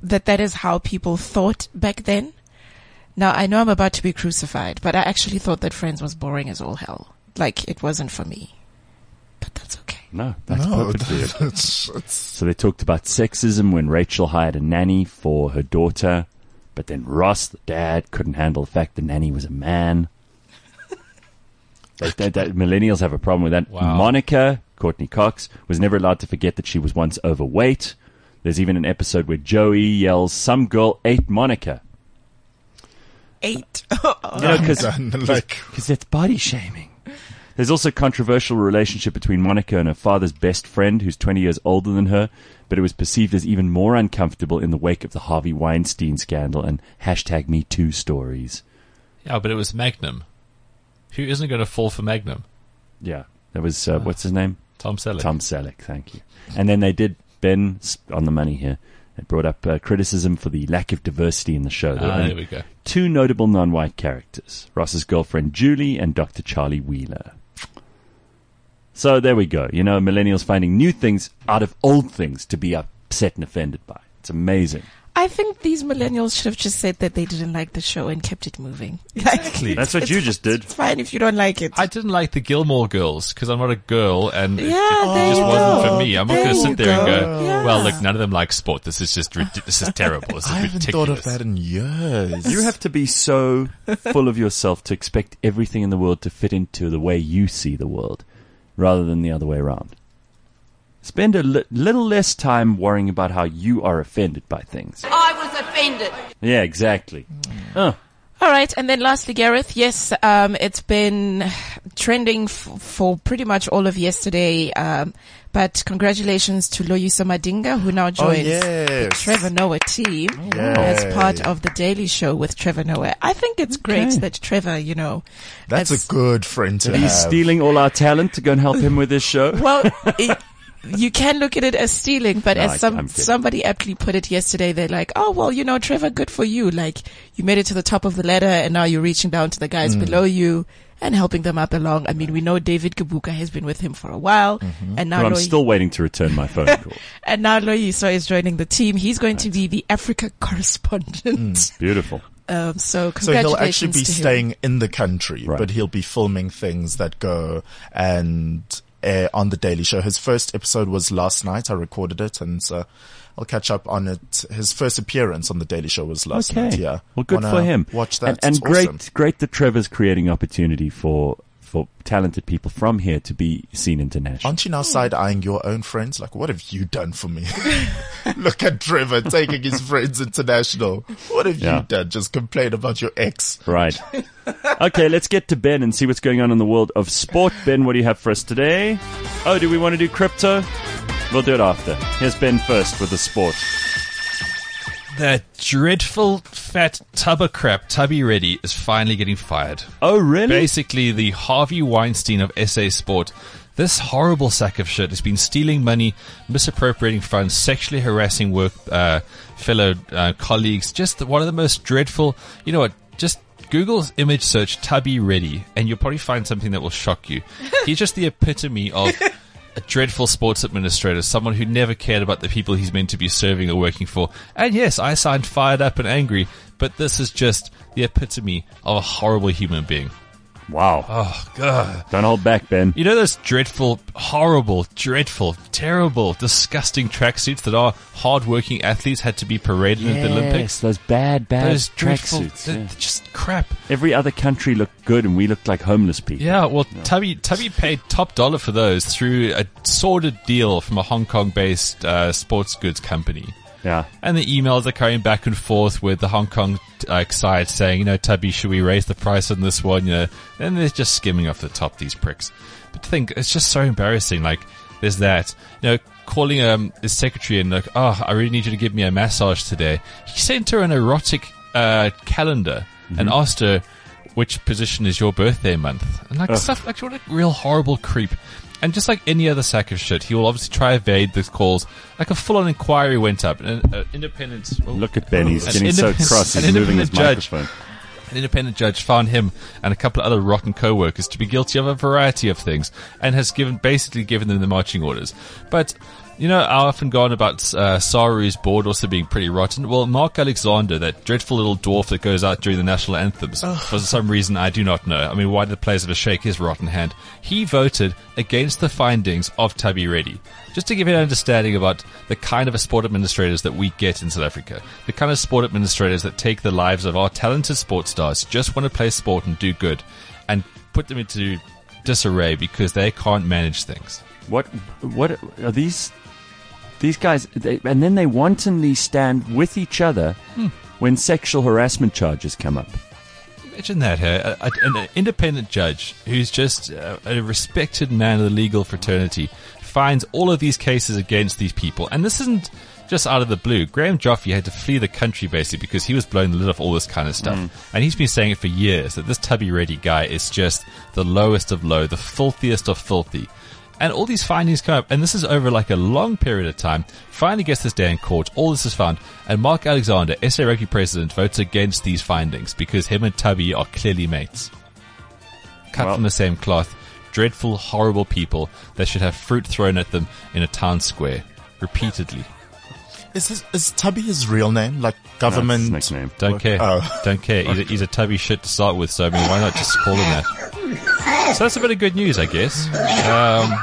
S4: that that is how people thought back then. Now, I know I'm about to be crucified, but I actually thought that Friends was boring as all hell. Like, it wasn't for me. But that's okay.
S5: No, that's
S6: No,
S5: perfectly it.
S6: it's, it's,
S5: So they talked about sexism when Rachel hired a nanny for her daughter, but then Ross, the dad, couldn't handle the fact the nanny was a man. they, they, they, millennials have a problem with that.
S7: Wow.
S5: Monica, Courtney Cox, was never allowed to forget that she was once overweight. There's even an episode where Joey yells, "Some girl ate Monica."
S4: Eight.
S5: You know, because
S6: like,
S5: that's body shaming. There's also a controversial relationship between Monica and her father's best friend, who's twenty years older than her, but it was perceived as even more uncomfortable in the wake of the Harvey Weinstein scandal and hashtag Me Too stories.
S7: Yeah, but it was Magnum. Who isn't going to fall for Magnum?
S5: Yeah, that was, uh, what's his name?
S7: Tom Selleck.
S5: Tom Selleck, thank you. And then they did, Ben, on the money here, they brought up uh, criticism for the lack of diversity in the show. There were
S7: Ah,
S5: only
S7: there we go.
S5: two notable non-white characters, Ross's girlfriend Julie and Doctor Charlie Wheeler. So there we go. You know, millennials finding new things out of old things to be upset and offended by. It's amazing.
S4: I think these millennials should have just said that they didn't like the show and kept it moving.
S7: Exactly.
S5: That's what
S4: It's-
S5: you just did.
S4: It's fine if you don't like it.
S7: I didn't like the Gilmore Girls because I'm not a girl and it,
S4: Yeah,
S7: it
S4: there
S7: just
S4: you
S7: wasn't
S4: go.
S7: for me. I'm not
S4: There
S7: going to
S4: you
S7: sit there and
S4: go.
S7: go,
S4: Yeah.
S7: well, look, none of them like sport. This is just, rid- this is terrible. This is
S6: I haven't
S7: ridiculous.
S6: thought of that in years.
S5: You have to be so full of yourself to expect everything in the world to fit into the way you see the world, rather than the other way around. Spend a li- little less time worrying about how you are offended by things.
S8: I was offended.
S5: Yeah, exactly. Oh,
S4: All right, and then lastly, Gareth, yes, um, it's been trending f- for pretty much all of yesterday, um, but congratulations to Loyiso Madinga, who now joins the
S6: yes.
S4: Trevor Noah team
S6: Yay.
S4: as part of The Daily Show with Trevor Noah. I think it's great
S5: Okay.
S4: that Trevor, you know...
S6: That's
S4: has-
S6: a good friend to
S5: he's
S6: have.
S5: stealing all our talent to go and help him with this show.
S4: Well, it, you can look at it as stealing, but
S5: No, I-
S4: as some
S5: I'm kidding.
S4: somebody aptly put it yesterday, they're like, "Oh well, you know, Trevor, good for you. Like you made it to the top of the ladder, and now you're reaching down to the guys
S5: Mm.
S4: below you and helping them up along." I mean, we know David Kabuka has been with him for a while, and now
S5: But I'm
S4: Loyi-
S5: still waiting to return my phone call.
S4: and now Loyiso is joining the team. He's going to be the Africa correspondent.
S5: Beautiful.
S4: Um, so
S6: So
S4: congratulations
S6: he'll actually be
S4: to him.
S6: staying in the country,
S5: Right.
S6: but he'll be filming things that go and air on the Daily Show. His first episode was last night. I recorded it, and so I'll catch up on it. His first appearance on the Daily Show was last
S5: Okay.
S6: night. Yeah.
S5: Well, good
S6: Wanna
S5: for him.
S6: Watch that.
S5: And, and
S6: It's
S5: great,
S6: awesome.
S5: great that Trevor's creating opportunity for for talented people from here to be seen internationally.
S6: Aren't you now side eyeing your own friends? Like, what have you done for me? Look at Trevor taking his friends international. What have
S5: Yeah.
S6: you done? Just complain about your ex.
S5: Right. Okay, let's get to Ben and see what's going on in the world of sport. Ben, what do you have for us today? Oh, do we want to do crypto? We'll do it after. Here's Ben first with the sport.
S7: That dreadful fat tub of crap, Tubby Reddy, is finally getting fired.
S5: Oh, really?
S7: Basically, the Harvey Weinstein of S A Sport. This horrible sack of shit has been stealing money, misappropriating funds, sexually harassing work uh, fellow uh, colleagues. Just one of the most dreadful. You know what? Just Google's image search Tubby Reddy, and you'll probably find something that will shock you. He's just the epitome of a dreadful sports administrator, someone who never cared about the people he's meant to be serving or working for. And yes, I sound fired up and angry, but this is just the epitome of a horrible human being.
S5: Wow.
S7: Oh, God.
S5: Don't hold back, Ben.
S7: You know those dreadful, horrible, dreadful, terrible, disgusting tracksuits that our hard-working athletes had to be paraded at the Olympics?
S5: Yes, those bad, bad
S7: Those dreadful,
S5: tracksuits.
S7: they're
S5: Yeah.
S7: just crap.
S5: Every other country looked good, and we looked like homeless people.
S7: Yeah, well, Tubby, Tubby paid top dollar for those through a sordid deal from a Hong Kong-based uh, sports goods company.
S5: Yeah.
S7: And the emails are carrying back and forth with the Hong Kong uh, side saying, you know, Tubby, should we raise the price on this one? You know, and they're just skimming off the top, these pricks. But think, it's just so embarrassing. Like, there's that, you know, calling um, his secretary and like, oh, I really need you to give me a massage today. He sent her an erotic uh, calendar and asked her, which position is your birthday month? And like stuff, like what a real horrible creep. And just like any other sack of shit, he will obviously try to evade these calls. Like a full-on inquiry went up. An uh, independent... Oh,
S5: Look at Ben. He's
S7: An
S5: getting so
S7: independent-
S5: cross.
S7: an
S5: He's moving his
S7: independent judge.
S5: microphone.
S7: An independent judge found him and a couple of other rotten co-workers to be guilty of a variety of things and has given basically given them the marching orders. But You know, I often go on about uh, Saru's board also being pretty rotten. Well, Mark Alexander, that dreadful little dwarf that goes out during the national anthems, for some reason I do not know. I mean, why did the players have to shake his rotten hand? He voted against the findings of Tubby Reddy. Just to give you an understanding about the kind of sport administrators that we get in South Africa. The kind of sport administrators that take the lives of our talented sports stars, just want to play sport and do good, and put them into disarray because they can't manage things.
S5: What what are these these guys? They, and then they wantonly stand with each other hmm. when sexual harassment charges come up.
S7: Imagine that, hey? A, a, an independent judge who's just a, a respected man of the legal fraternity finds all of these cases against these people, and this isn't just out of the blue. Graham Joffe had to flee the country basically because he was blowing the lid off all this kind of stuff. Mm. And he's been saying it for years that this Tubby Reddy guy is just the lowest of low, the filthiest of filthy. And all these findings come up, and this is over like a long period of time. Finally gets this day in court, all this is found, and Mark Alexander, S A Rugby president, votes against these findings because him and Tubby are clearly mates. Cut well. from the same cloth. Dreadful, horrible people that should have fruit thrown at them in a town square. Repeatedly.
S6: Is this, is Tubby his real name? Like government?
S5: No, it's his nickname.
S7: Don't care.
S6: Oh.
S7: Don't care. He's a, he's a Tubby shit to start with, so I mean, why not just call him that? So that's a bit of good news, I guess. Um,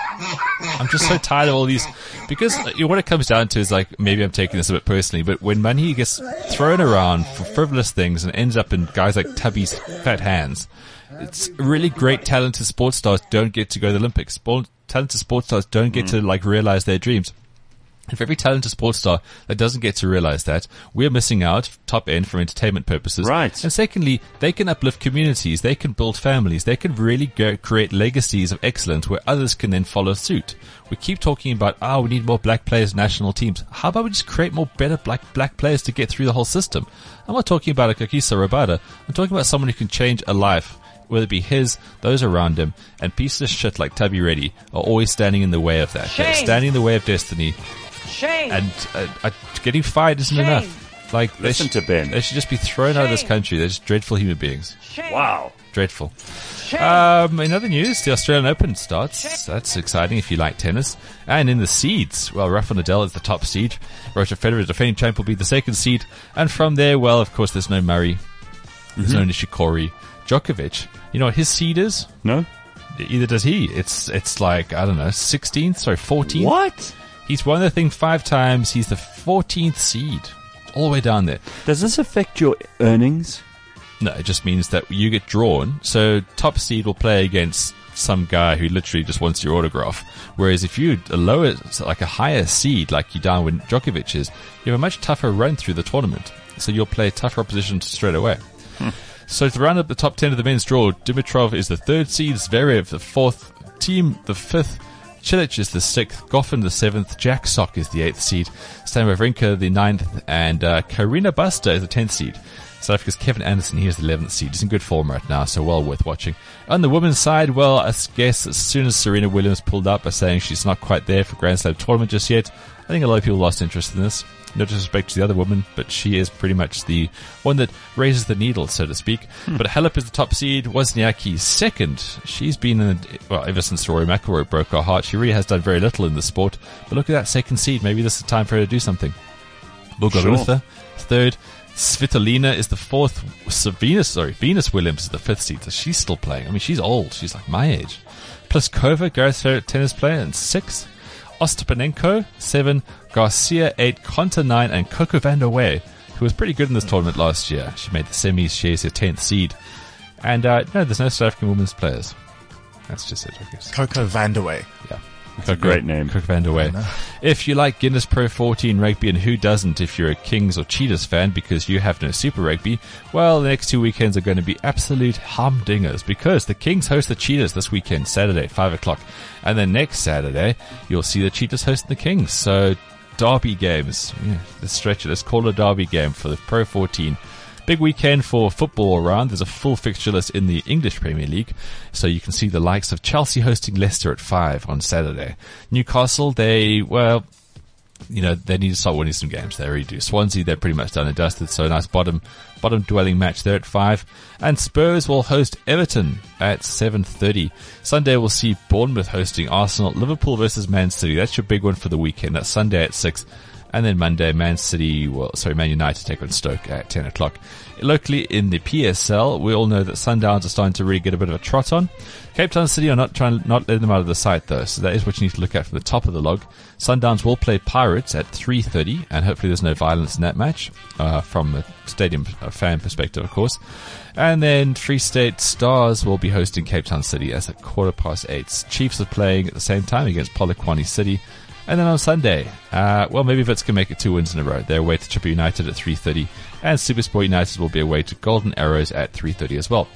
S7: I'm just so tired of all these, because you know, what it comes down to is like, maybe I'm taking this a bit personally, but when money gets thrown around for frivolous things and ends up in guys like Tubby's fat hands, it's really great talented sports stars don't get to go to the Olympics. Sport, talented sports stars don't get mm. to like realize their dreams. And for every talented sports star that doesn't get to realize that, we're missing out, top end, from entertainment purposes.
S5: Right.
S7: And secondly, they can uplift communities, they can build families, they can really go create legacies of excellence where others can then follow suit. We keep talking about, oh, we need more black players in national teams. How about we just create more better black black players to get through the whole system? I'm not talking about a Kakisa Rabada. I'm talking about someone who can change a life, whether it be his, those around him, and pieces of shit like Tubby Reddy are always standing in the way of that. They're standing in the way of destiny.
S8: Shame.
S7: And uh, uh, getting fired isn't
S8: Shame.
S7: enough. Like, they
S5: Listen
S7: sh-
S5: to Ben.
S7: They should just be thrown
S8: Shame.
S7: out of this country. They're just dreadful human beings.
S8: Shame.
S5: Wow.
S7: Dreadful.
S8: Shame.
S7: Um, in other news, the Australian Open starts. That's exciting if you like tennis. And in the seeds, well, Rafa Nadal is the top seed. Roger Federer, defending champ, will be the second seed. And from there, well, of course, there's no Murray. There's mm-hmm. no Nishikori. Djokovic, you know what his seed is?
S5: No.
S7: Either does he. It's it's like, I don't know, sixteenth, sorry, fourteenth.
S5: What?
S7: He's won the thing five times. He's the fourteenth seed. All the way down there.
S5: Does this affect your earnings?
S7: No, it just means that you get drawn. So top seed will play against some guy who literally just wants your autograph. Whereas if you're a lower, like a higher seed, like you down when Djokovic is, you have a much tougher run through the tournament. So you'll play tougher opposition straight away. Hmm. So to round up the top ten of the men's draw, Dimitrov is the third seed, Zverev the fourth, Thiem the fifth, Cilic is the sixth, Goffin the seventh, Jack Sock is the eighth seed, Stan Wawrinka the ninth, and uh, Karina Buster is the tenth seed. South Africa's Kevin Anderson, he is the eleventh seed. He's in good form right now, so well worth watching. On the women's side, well, I guess as soon as Serena Williams pulled up by saying she's not quite there for Grand Slam tournament just yet, I think a lot of people lost interest in this. No disrespect to the other woman, but she is pretty much the one that raises the needle, so to speak. Hmm. But Halep is the top seed, Wozniacki second. She's been in, well, ever since Rory McIlroy broke her heart. She really has done very little in the sport. But look at that second seed. Maybe this is the time for her to do something. Muguruza, sure. third. Svitolina is the fourth. Venus, sorry, Venus Williams is the fifth seed. So she's still playing. I mean, she's old. She's like my age. Pliskova, Gareth Ferret tennis player, and sixth. Ostapenenko, seven. Garcia, eight. Konta, nine. And Coco van der Wey, who was pretty good in this tournament last year. She made the semis. She is her tenth seed. And, uh, no, there's no South African women's players. That's just it, I guess.
S6: Coco van der Wey.
S7: Yeah.
S5: That's a great name.
S7: Coco van der Wey. If you like Guinness Pro fourteen rugby, and who doesn't if you're a Kings or Cheetahs fan because you have no Super Rugby, well, the next two weekends are going to be absolute humdingers because the Kings host the Cheetahs this weekend, Saturday, five o'clock. And then next Saturday, you'll see the Cheetahs hosting the Kings. So, derby games. Yeah, let's stretch it. Let's call it a derby game for the Pro fourteen. Big weekend for football around. There's a full fixture list in the English Premier League. So you can see the likes of Chelsea hosting Leicester at five on Saturday. Newcastle, they, well, you know, they need to start winning some games. They really do. Swansea, they're pretty much done and dusted. So a nice bottom, bottom dwelling match there at five. And Spurs will host Everton at seven thirty. Sunday we'll see Bournemouth hosting Arsenal. Liverpool versus Man City. That's your big one for the weekend. That's Sunday at six. And then Monday, Man City, well, sorry, Man United take on Stoke at ten o'clock. Locally in the P S L, we all know that Sundowns are starting to really get a bit of a trot on. Cape Town City are not trying, not letting them out of the sight though, so that is what you need to look at from the top of the log. Sundowns will play Pirates at three thirty, and hopefully there's no violence in that match, uh, from a stadium fan perspective, of course. And then Free State Stars will be hosting Cape Town City as at quarter past eight. Chiefs are playing at the same time against Polokwane City. And then on Sunday, uh, well, maybe Wits can make it two wins in a row. They're away to Chipper United at three thirty, and Supersport United will be away to Golden Arrows at three thirty as well.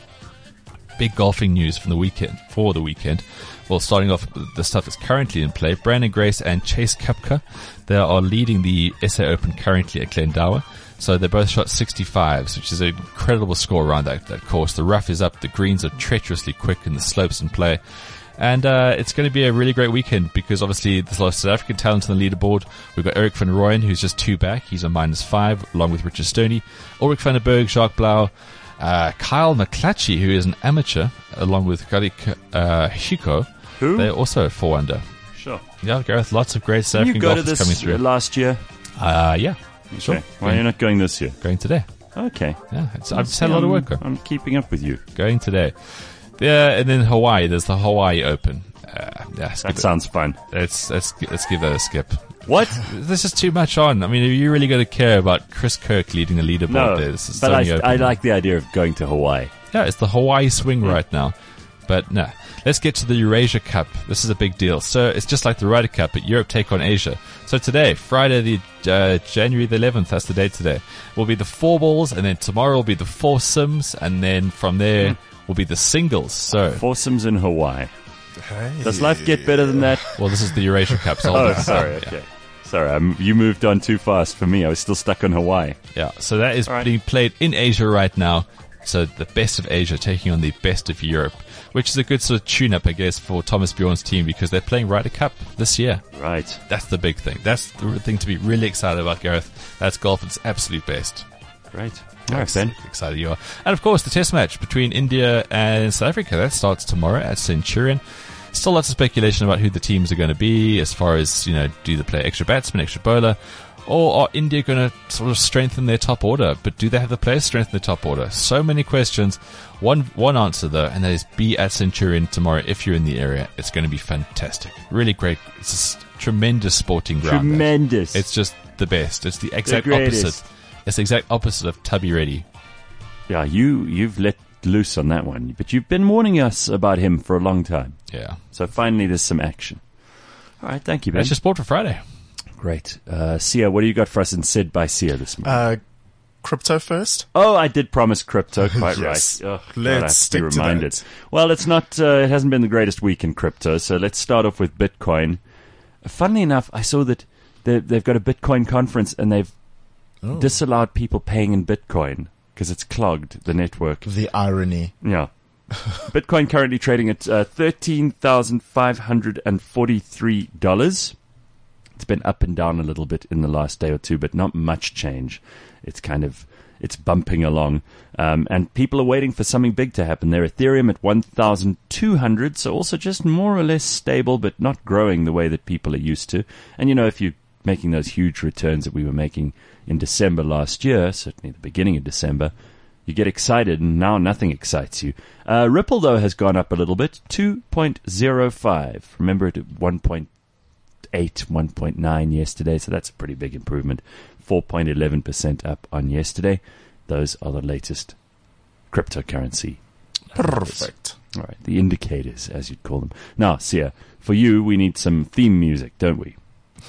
S7: Big golfing news from the weekend, for the weekend. Well, starting off with the stuff that's currently in play, Brandon Grace and Chase Koepka, they are leading the S A Open currently at Glendower. So they both shot sixty-fives, which is an incredible score around that, that course. The rough is up, the greens are treacherously quick, and the slopes in play. And uh, it's going to be a really great weekend because obviously there's a lot of South African talent on the leaderboard. We've got Eric van Rooyen, who's just two back. He's on minus five, along with Richard Stoney. Ulrich van der Berg, Jacques Blau, uh, Kyle McClatchy, who is an amateur, along with Garik uh, Hiko.
S5: Who?
S7: They're also at four under.
S5: Sure.
S7: Yeah, Gareth, lots of great South
S5: Didn't you
S7: African
S5: go to
S7: golfers coming
S5: this
S7: through.
S5: last year?
S7: Uh, yeah,
S5: Okay.
S7: sure.
S5: Why are you not going this year?
S7: Going today.
S5: Okay.
S7: Yeah, it's, I've just had a lot of work on.
S5: I'm keeping up with you.
S7: Going today. Yeah, and then Hawaii. There's the Hawaii Open. Uh, yeah, skip
S5: That
S7: it.
S5: sounds fun.
S7: Let's let's let's give that a skip.
S5: What?
S7: There's just too much on. I mean, are you really going to care about Chris Kirk leading the leaderboard
S5: No,
S7: there? This is
S5: but
S7: Sony
S5: I,
S7: Open.
S5: I like the idea of going to Hawaii.
S7: Yeah, it's the Hawaii swing right now. But no, let's get to the Eurasia Cup. This is a big deal. So it's just like the Ryder Cup, but Europe take on Asia. So today, Friday, the uh, January the eleventh, that's the date today, will be the four balls, and then tomorrow will be the foursomes, and then from there
S5: Hmm.
S7: will be the singles. So,
S5: Foursomes in Hawaii. Does life get better than that?
S7: well, this is the Eurasia Cup. So
S5: Oh, sorry. Okay. Sorry, I'm, you moved on too fast for me. I was still stuck on Hawaii.
S7: Yeah, so that is
S5: All right.
S7: being played in Asia right now. So the best of Asia taking on the best of Europe, which is a good sort of tune-up, I guess, for Thomas Bjorn's team because they're playing Ryder Cup this year.
S5: Right.
S7: That's the big thing. That's the thing to be really excited about, Gareth. That's golf at its absolute best.
S5: Great. All right, Ben.
S7: Excited you are. And of course, the test match between India and South Africa, that starts tomorrow at Centurion. Still lots of speculation about who the teams are going to be as far as, you know, do they play extra batsman, extra bowler, or are India going to sort of strengthen their top order? But do they have the players strengthen their top order? So many questions. One one answer, though, and that is be at Centurion tomorrow if you're in the area. It's going to be fantastic. Really great. It's a tremendous sporting ground.
S5: Tremendous.
S7: It's just the best. It's the exact
S5: greatest.
S7: opposite. It's the exact opposite of Tubby Reddy.
S5: Yeah, you, you've let loose on that one. But you've been warning us about him for a long time.
S7: Yeah.
S5: So finally there's some action. All right, thank you, Ben.
S7: That's your sport for Friday.
S5: Great. Uh, Sia, what do you got for us in Said by Sia this morning?
S6: Uh, crypto first?
S5: Oh, I did promise crypto. Quite
S6: Yes.
S5: right. Oh, God,
S6: Let's
S5: I have to
S6: stick
S5: be
S6: to
S5: reminded.
S6: that.
S5: Well, it's not. Uh, it hasn't been the greatest week in crypto. So let's start off with Bitcoin. Funnily enough, I saw that they- they've got a Bitcoin conference and they've
S6: Oh.
S5: disallowed people paying in Bitcoin because it's clogged the network.
S6: The irony.
S5: Yeah. Bitcoin currently trading at uh, thirteen thousand five hundred forty-three dollars. It's been up and down a little bit in the last day or two, but not much change. It's kind of, it's bumping along. Um, and people are waiting for something big to happen there. Ethereum at one thousand two hundred, so also just more or less stable, but not growing the way that people are used to. And, you know, if you're making those huge returns that we were making in December last year, certainly the beginning of December, you get excited, and now nothing excites you. Uh, Ripple, though, has gone up a little bit, two point oh five. Remember it at one point eight, one point nine yesterday, so that's a pretty big improvement. four point one one percent up on yesterday. Those are the latest cryptocurrency.
S6: Perfect.
S5: All right, the indicators, as you'd call them. Now, Sia, for you, we need some theme music, don't we?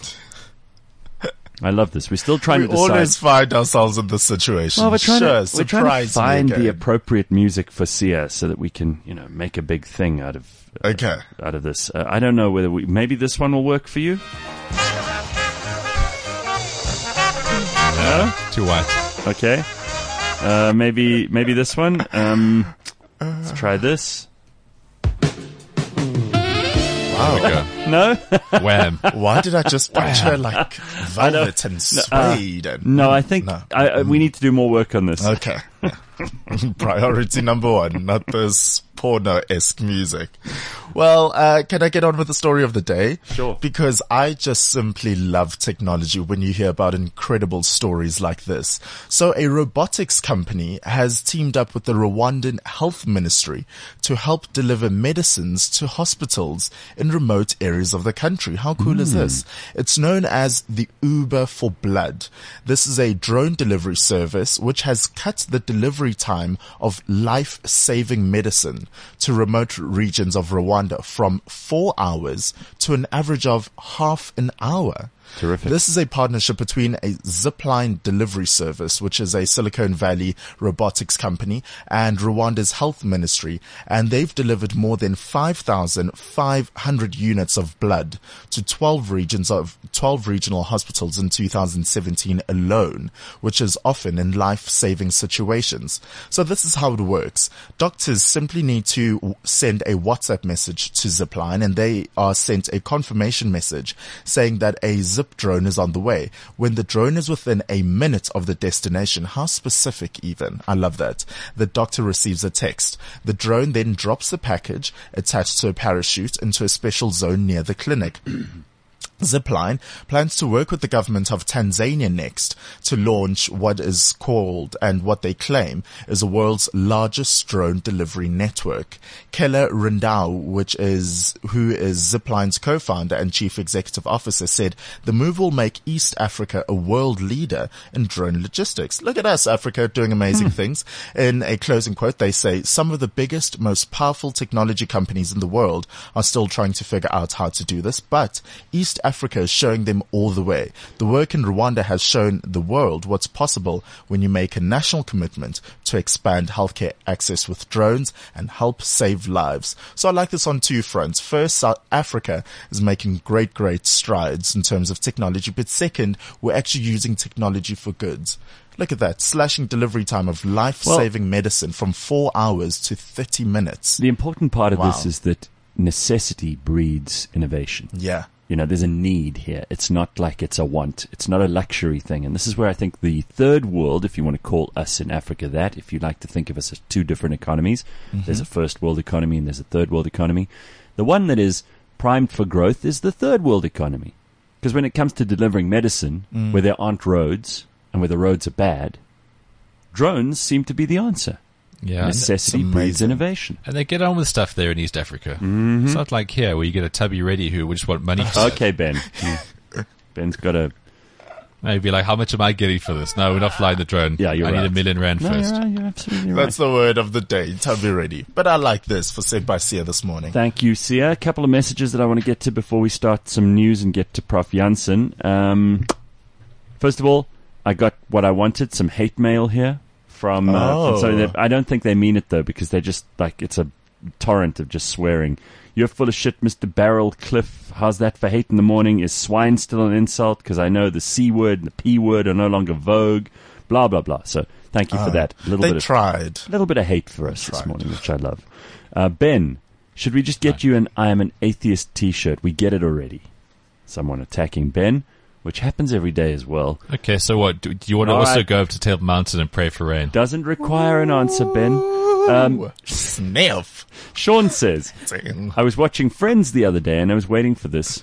S5: I love this. We're still trying
S6: We
S5: to decide.
S6: always find ourselves in this situation.
S5: Well, we're trying,
S6: sure,
S5: to, we're trying to
S6: surprise me
S5: find the
S6: again.
S5: appropriate music for Sia so that we can, you know, make a big thing out of uh,
S6: Okay.
S5: out of this. Uh, I don't know whether we maybe this one will work for you.
S7: Too white.
S5: Okay. Uh, maybe maybe this one. Um, let's try this.
S6: Wow.
S5: No?
S7: Wham.
S6: Why did I just picture like velvet and suede? and,
S5: No, I think
S6: No.
S5: I, I, we need to do more work on this.
S6: Okay. Priority number one, not this porno-esque music. Well, uh, can I get on with the story of the day?
S5: Sure.
S6: Because I just simply love technology when you hear about incredible stories like this. So a robotics company has teamed up with the Rwandan Health Ministry to help deliver medicines to hospitals in remote areas of the country. How cool mm. is this? It's known as the Uber for Blood. This is a drone delivery service which has cut the delivery time of life-saving medicine to remote regions of Rwanda from four hours to an average of half an hour.
S5: Terrific.
S6: This is a partnership between a Zipline delivery service, which is a Silicon Valley robotics company, and Rwanda's health ministry, and they've delivered more than five thousand five hundred units of blood to twelve regions of twelve regional hospitals in two thousand seventeen alone, which is often in life-saving situations. So this is how it works. Doctors simply need to send a WhatsApp message to Zipline, and they are sent a confirmation message saying that a Zip drone is on the way. When the drone is within a minute of the destination, how specific even. I love that. The doctor receives a text. The drone then drops the package attached to a parachute into a special zone near the clinic. Zipline plans to work with the government of Tanzania next to launch what is called and what they claim is the world's largest drone delivery network. Keller Rindau, which is who is Zipline's co-founder and chief executive officer, said the move will make East Africa a world leader in drone logistics. Look at us, Africa, doing amazing things. In a closing quote, they say some of the biggest, most powerful technology companies in the world are still trying to figure out how to do this, but East Africa is showing them all the way. The work in Rwanda has shown the world what's possible when you make a national commitment to expand healthcare access with drones and help save lives. So I like this on two fronts. First, South Africa is making great, great strides in terms of technology, but second, we're actually using technology for good. Look at that, slashing delivery time of life-saving well, medicine from four hours to thirty minutes.
S5: The important part of
S6: wow.
S5: this is that necessity breeds innovation.
S6: Yeah.
S5: You know, there's a need here. It's not like it's a want. It's not a luxury thing. And this is where I think the third world, if you want to call us in Africa that, if you like to think of us as two different economies, mm-hmm. there's a first world economy and there's a third world economy. The one that is primed for growth is the third world economy. Because when it comes to delivering medicine, mm. where there aren't roads and where the roads are bad, drones seem to be the answer.
S7: Yeah,
S5: necessity breeds innovation.
S7: And they get on with stuff there in East Africa.
S5: Mm-hmm.
S7: It's not like here where you get a tubby ready who just want money for
S5: Okay, Ben. Ben's got a...
S7: Maybe like, how much am I getting for this? No, we're not flying the drone.
S5: Yeah, you're
S7: I
S5: right.
S7: need a million rand
S5: no,
S7: first.
S5: You're, right, you're absolutely right.
S6: That's the word of the day, tubby ready. But I like this for Said by Sia this morning.
S5: Thank you, Sia. A couple of messages that I want to get to before we start some news and get to Prof Janssen. Um, first of all, I got what I wanted, some hate mail here. From, uh,
S6: oh.
S5: from something that I don't think they mean it though, because they just like it's a torrent of just swearing. You're full of shit, Mister Barrel Cliff. How's that for hate in the morning? Is swine still an insult? Because I know the C word and the P word are no longer vogue. Blah blah blah. So thank you
S6: oh,
S5: for that. A little
S6: they
S5: bit of,
S6: tried.
S5: A little bit of hate for us this morning, which I love. Uh, Ben, should we just get right. you an I am an atheist T-shirt? We get it already. Someone attacking Ben. Which happens every day as well.
S7: Okay, so what? Do, do you want to
S5: All
S7: also
S5: right.
S7: go up to Table Mountain and pray for rain?
S5: Doesn't require an answer, Ben. Um,
S6: Sniff.
S5: Sean says, I was watching Friends the other day and I was waiting for this.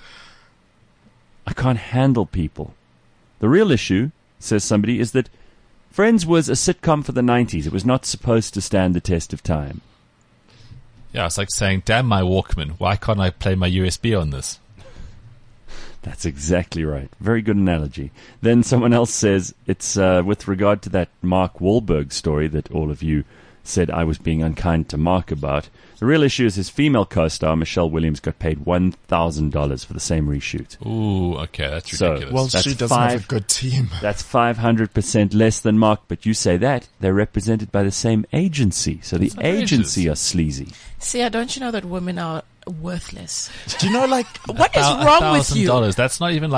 S5: I can't handle people. The real issue, says somebody, is that Friends was a sitcom for the nineties. It was not supposed to stand the test of time.
S7: Yeah, it's like saying, damn my Walkman, why can't I play my U S B on this?
S5: That's exactly right. Very good analogy. Then someone else says, it's uh, with regard to that Mark Wahlberg story that all of you said I was being unkind to Mark about. The real issue is his female co-star, Michelle Williams, got paid one thousand dollars for the same reshoot.
S7: Ooh, okay, that's
S5: So,
S7: ridiculous.
S6: Well,
S5: That's
S6: she doesn't
S5: five-
S6: have a good team.
S5: That's five hundred percent less than Mark, but you say that, they're represented by the same agency. So the
S7: That's outrageous.
S5: agency are sleazy.
S4: Sia, don't you know that women are worthless?
S6: Do you know, like,
S4: What is
S7: Thou-
S4: wrong with
S7: thousand
S4: you?
S7: dollars. That's not even like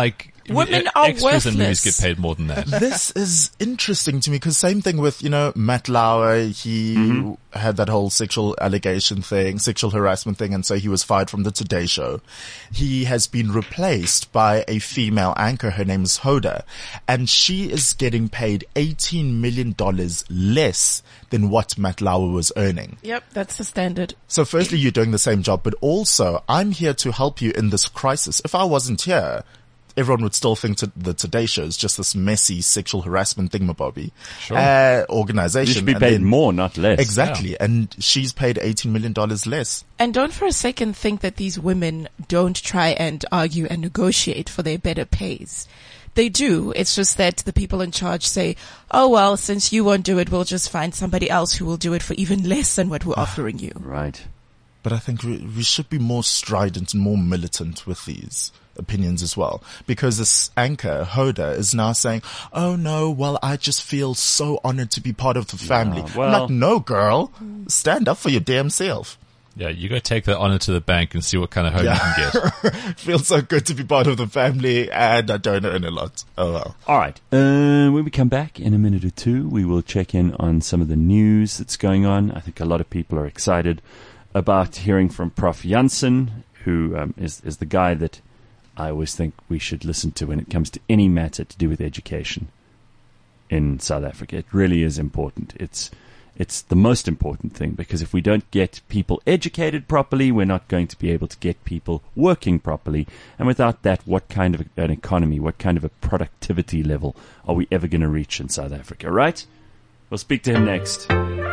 S4: Women
S7: Uh,
S4: are
S7: extras in movies
S4: worthless.
S7: get paid more than that.
S6: This is interesting to me because same thing with, you know, Matt Lauer. He
S5: Mm-hmm.
S6: had that whole sexual allegation thing, sexual harassment thing, and so he was fired from the Today Show. He has been replaced by a female anchor. Her name is Hoda, and she is getting paid eighteen million dollars less than what Matt Lauer was earning.
S4: Yep, that's the standard.
S6: So firstly, you're doing the same job, but also I'm here to help you in this crisis. If I wasn't here, everyone would still think to the Today Show is just this messy sexual harassment thingamabobby
S7: Sure.
S6: uh, organization.
S5: You should be
S6: And
S5: paid
S6: then-
S5: more, not less.
S6: Exactly. And she's paid eighteen million dollars less.
S4: And don't for a second think that these women don't try and argue and negotiate for their better pays. They do. It's just that the people in charge say, oh, well, since you won't do it, we'll just find somebody else who will do it for even less than what we're offering you.
S5: Right.
S6: But I think we, we should be more strident and more militant with these opinions as well. Because this anchor, Hoda, is now saying, oh no, well, I just feel so honored to be part of the family.
S5: Yeah,
S6: I'm
S5: well-
S6: like, no, girl, stand up for your damn self.
S7: Yeah, you go take that honor to the bank and see what kind of home
S6: Yeah.
S7: you can get.
S6: Feels so good to be part of the family, and I don't earn a lot. Oh well.
S5: All right. Uh, when we come back in a minute or two, we will check in on some of the news that's going on. I think a lot of people are excited about hearing from Professor Janssen, who um, is, is the guy that I always think we should listen to when it comes to any matter to do with education in South Africa. It really is important. It's It's the most important thing, because if we don't get people educated properly, we're not going to be able to get people working properly. And without that, what kind of an economy, what kind of a productivity level are we ever going to reach in South Africa, right? We'll speak to him next.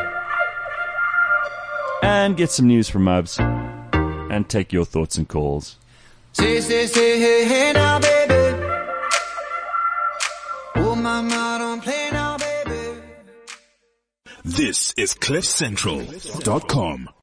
S5: And get some news from Mubs. And take your thoughts and calls.
S9: Say, say, say, hey, hey now, baby. Oh, mama, don't play now, baby.
S3: This is cliff central dot com.